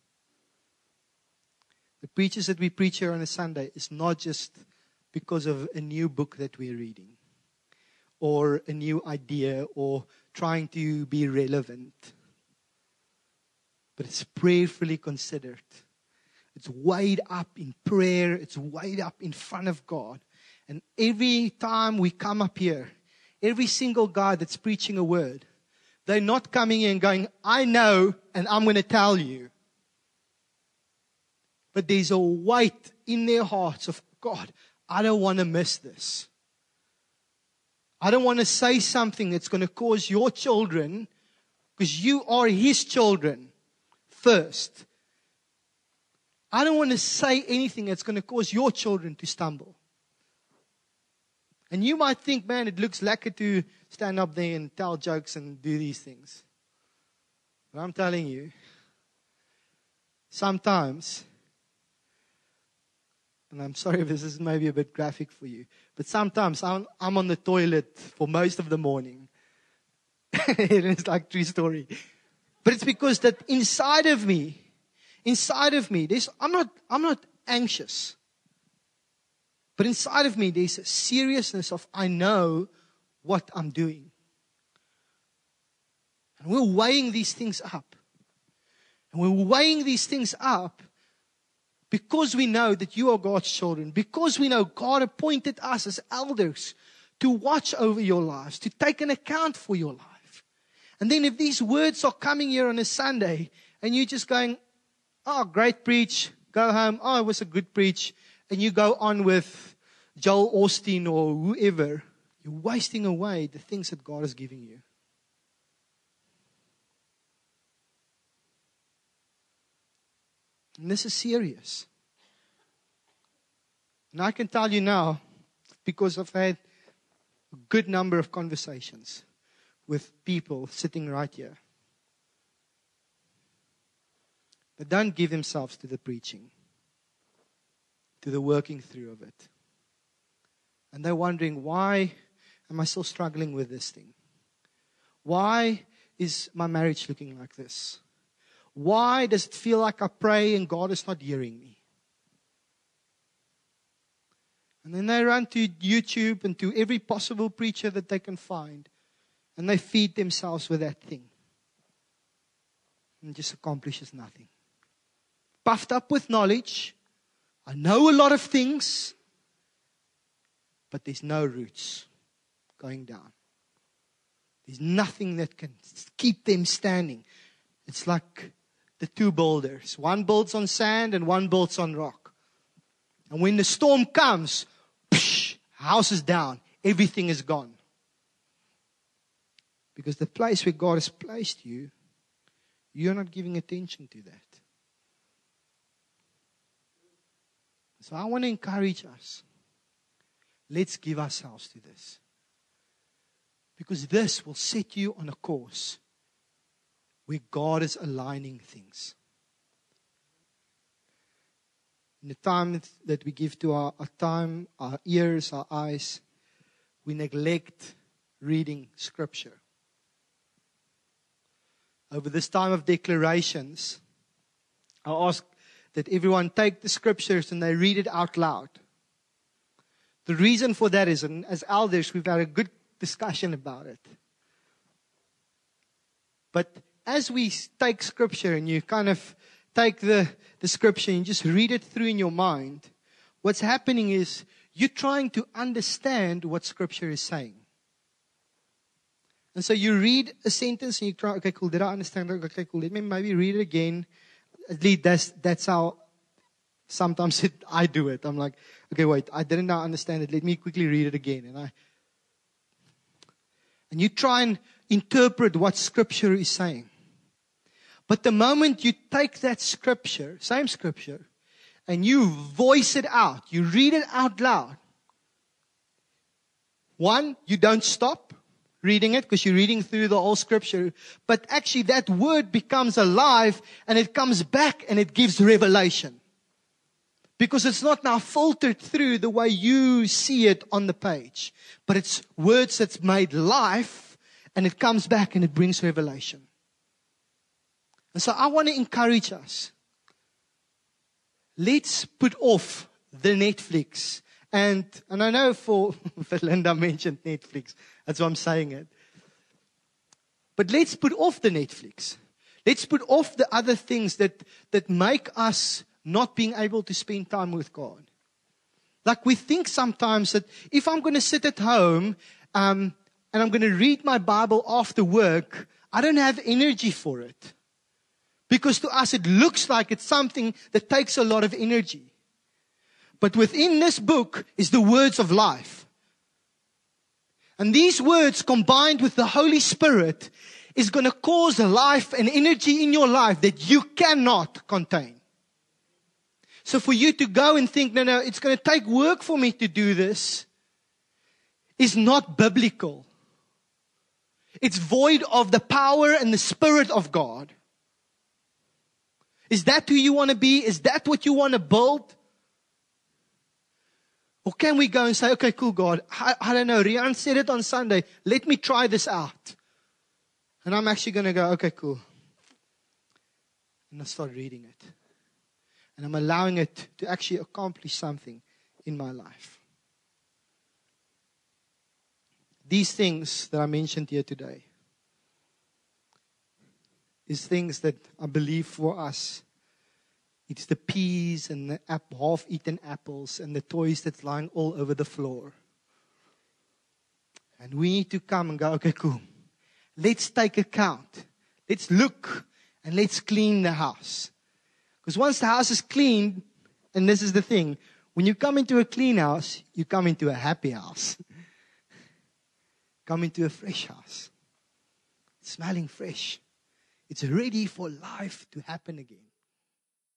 The preachers that we preach here on a Sunday is not just because of a new book that we're reading, or a new idea, or trying to be relevant. But it's prayerfully considered. It's weighed up in prayer. It's weighed up in front of God. And every time we come up here, every single guy that's preaching a word, they're not coming in going, I know, and I'm going to tell you. But there's a weight in their hearts of, God, I don't want to miss this. I don't want to say something that's going to cause your children, because you are His children first. I don't want to say anything that's going to cause your children to stumble. And you might think, man, it looks lekker to stand up there and tell jokes and do these things. But I'm telling you, sometimes, and I'm sorry if this is maybe a bit graphic for you, but sometimes I'm on the toilet for most of the morning. It's like true story. But it's because that inside of me, I'm not anxious. But inside of me, there's a seriousness of, I know what I'm doing. And we're weighing these things up. And we're weighing these things up because we know that you are God's children. Because we know God appointed us as elders to watch over your lives, to take an account for your life. And then if these words are coming here on a Sunday, and you're just going, oh, great preach, go home, oh, it was a good preach, and you go on with Joel Osteen or whoever, you're wasting away the things that God is giving you. And this is serious. And I can tell you now, because I've had a good number of conversations with people sitting right here, that don't give themselves to the preaching, to the working through of it. And they're wondering, why am I still struggling with this thing? Why is my marriage looking like this? Why does it feel like I pray and God is not hearing me? And then they run to YouTube and to every possible preacher that they can find. And they feed themselves with that thing. And it just accomplishes nothing. Puffed up with knowledge. I know a lot of things. But there's no roots going down. There's nothing that can keep them standing. It's like the two builders. One builds on sand and one builds on rock. And when the storm comes, house is down. Everything is gone. Because the place where God has placed you, you're not giving attention to that. So I want to encourage us. Let's give ourselves to this. Because this will set you on a course where God is aligning things. In the time that we give to our time, our ears, our eyes, we neglect reading Scripture. Over this time of declarations, I ask that everyone take the Scriptures and they read it out loud. The reason for that is, and as elders, we've had a good discussion about it. But as we take Scripture and you kind of take the Scripture and just read it through in your mind, what's happening is you're trying to understand what Scripture is saying. And so you read a sentence and you try, okay, cool, did I understand that? Okay, cool, let me maybe read it again. At least that's how sometimes I do it. I'm like, okay, wait, I didn't now understand it. Let me quickly read it again. And you try and interpret what Scripture is saying. But the moment you take that Scripture, same Scripture, and you voice it out, you read it out loud. One, you don't stop reading it because you're reading through the whole Scripture. But actually that word becomes alive and it comes back and it gives revelation. Because it's not now filtered through the way you see it on the page. But it's words that's made life and it comes back and it brings revelation. And so I want to encourage us. Let's put off the Netflix. And I know for Linda mentioned Netflix. That's why I'm saying it. But let's put off the Netflix. Let's put off the other things that make us not being able to spend time with God. Like we think sometimes that if I'm going to sit at home and I'm going to read my Bible after work, I don't have energy for it. Because to us it looks like it's something that takes a lot of energy. But within this book is the words of life. And these words combined with the Holy Spirit is going to cause a life and energy in your life that you cannot contain. So for you to go and think, no, it's going to take work for me to do this, is not biblical. It's void of the power and the Spirit of God. Is that who you want to be? Is that what you want to build? Or can we go and say, okay, cool, God, I don't know, Rian said it on Sunday. Let me try this out. And I'm actually going to go, okay, cool. And I start reading it. And I'm allowing it to actually accomplish something in my life. These things that I mentioned here today is things that I believe for us. It's the peas and the half-eaten apples and the toys that's lying all over the floor. And we need to come and go, okay, cool. Let's take account. Let's look and let's clean the house. Because once the house is cleaned, and this is the thing, when you come into a clean house, you come into a happy house. Come into a fresh house. It's smelling fresh. It's ready for life to happen again.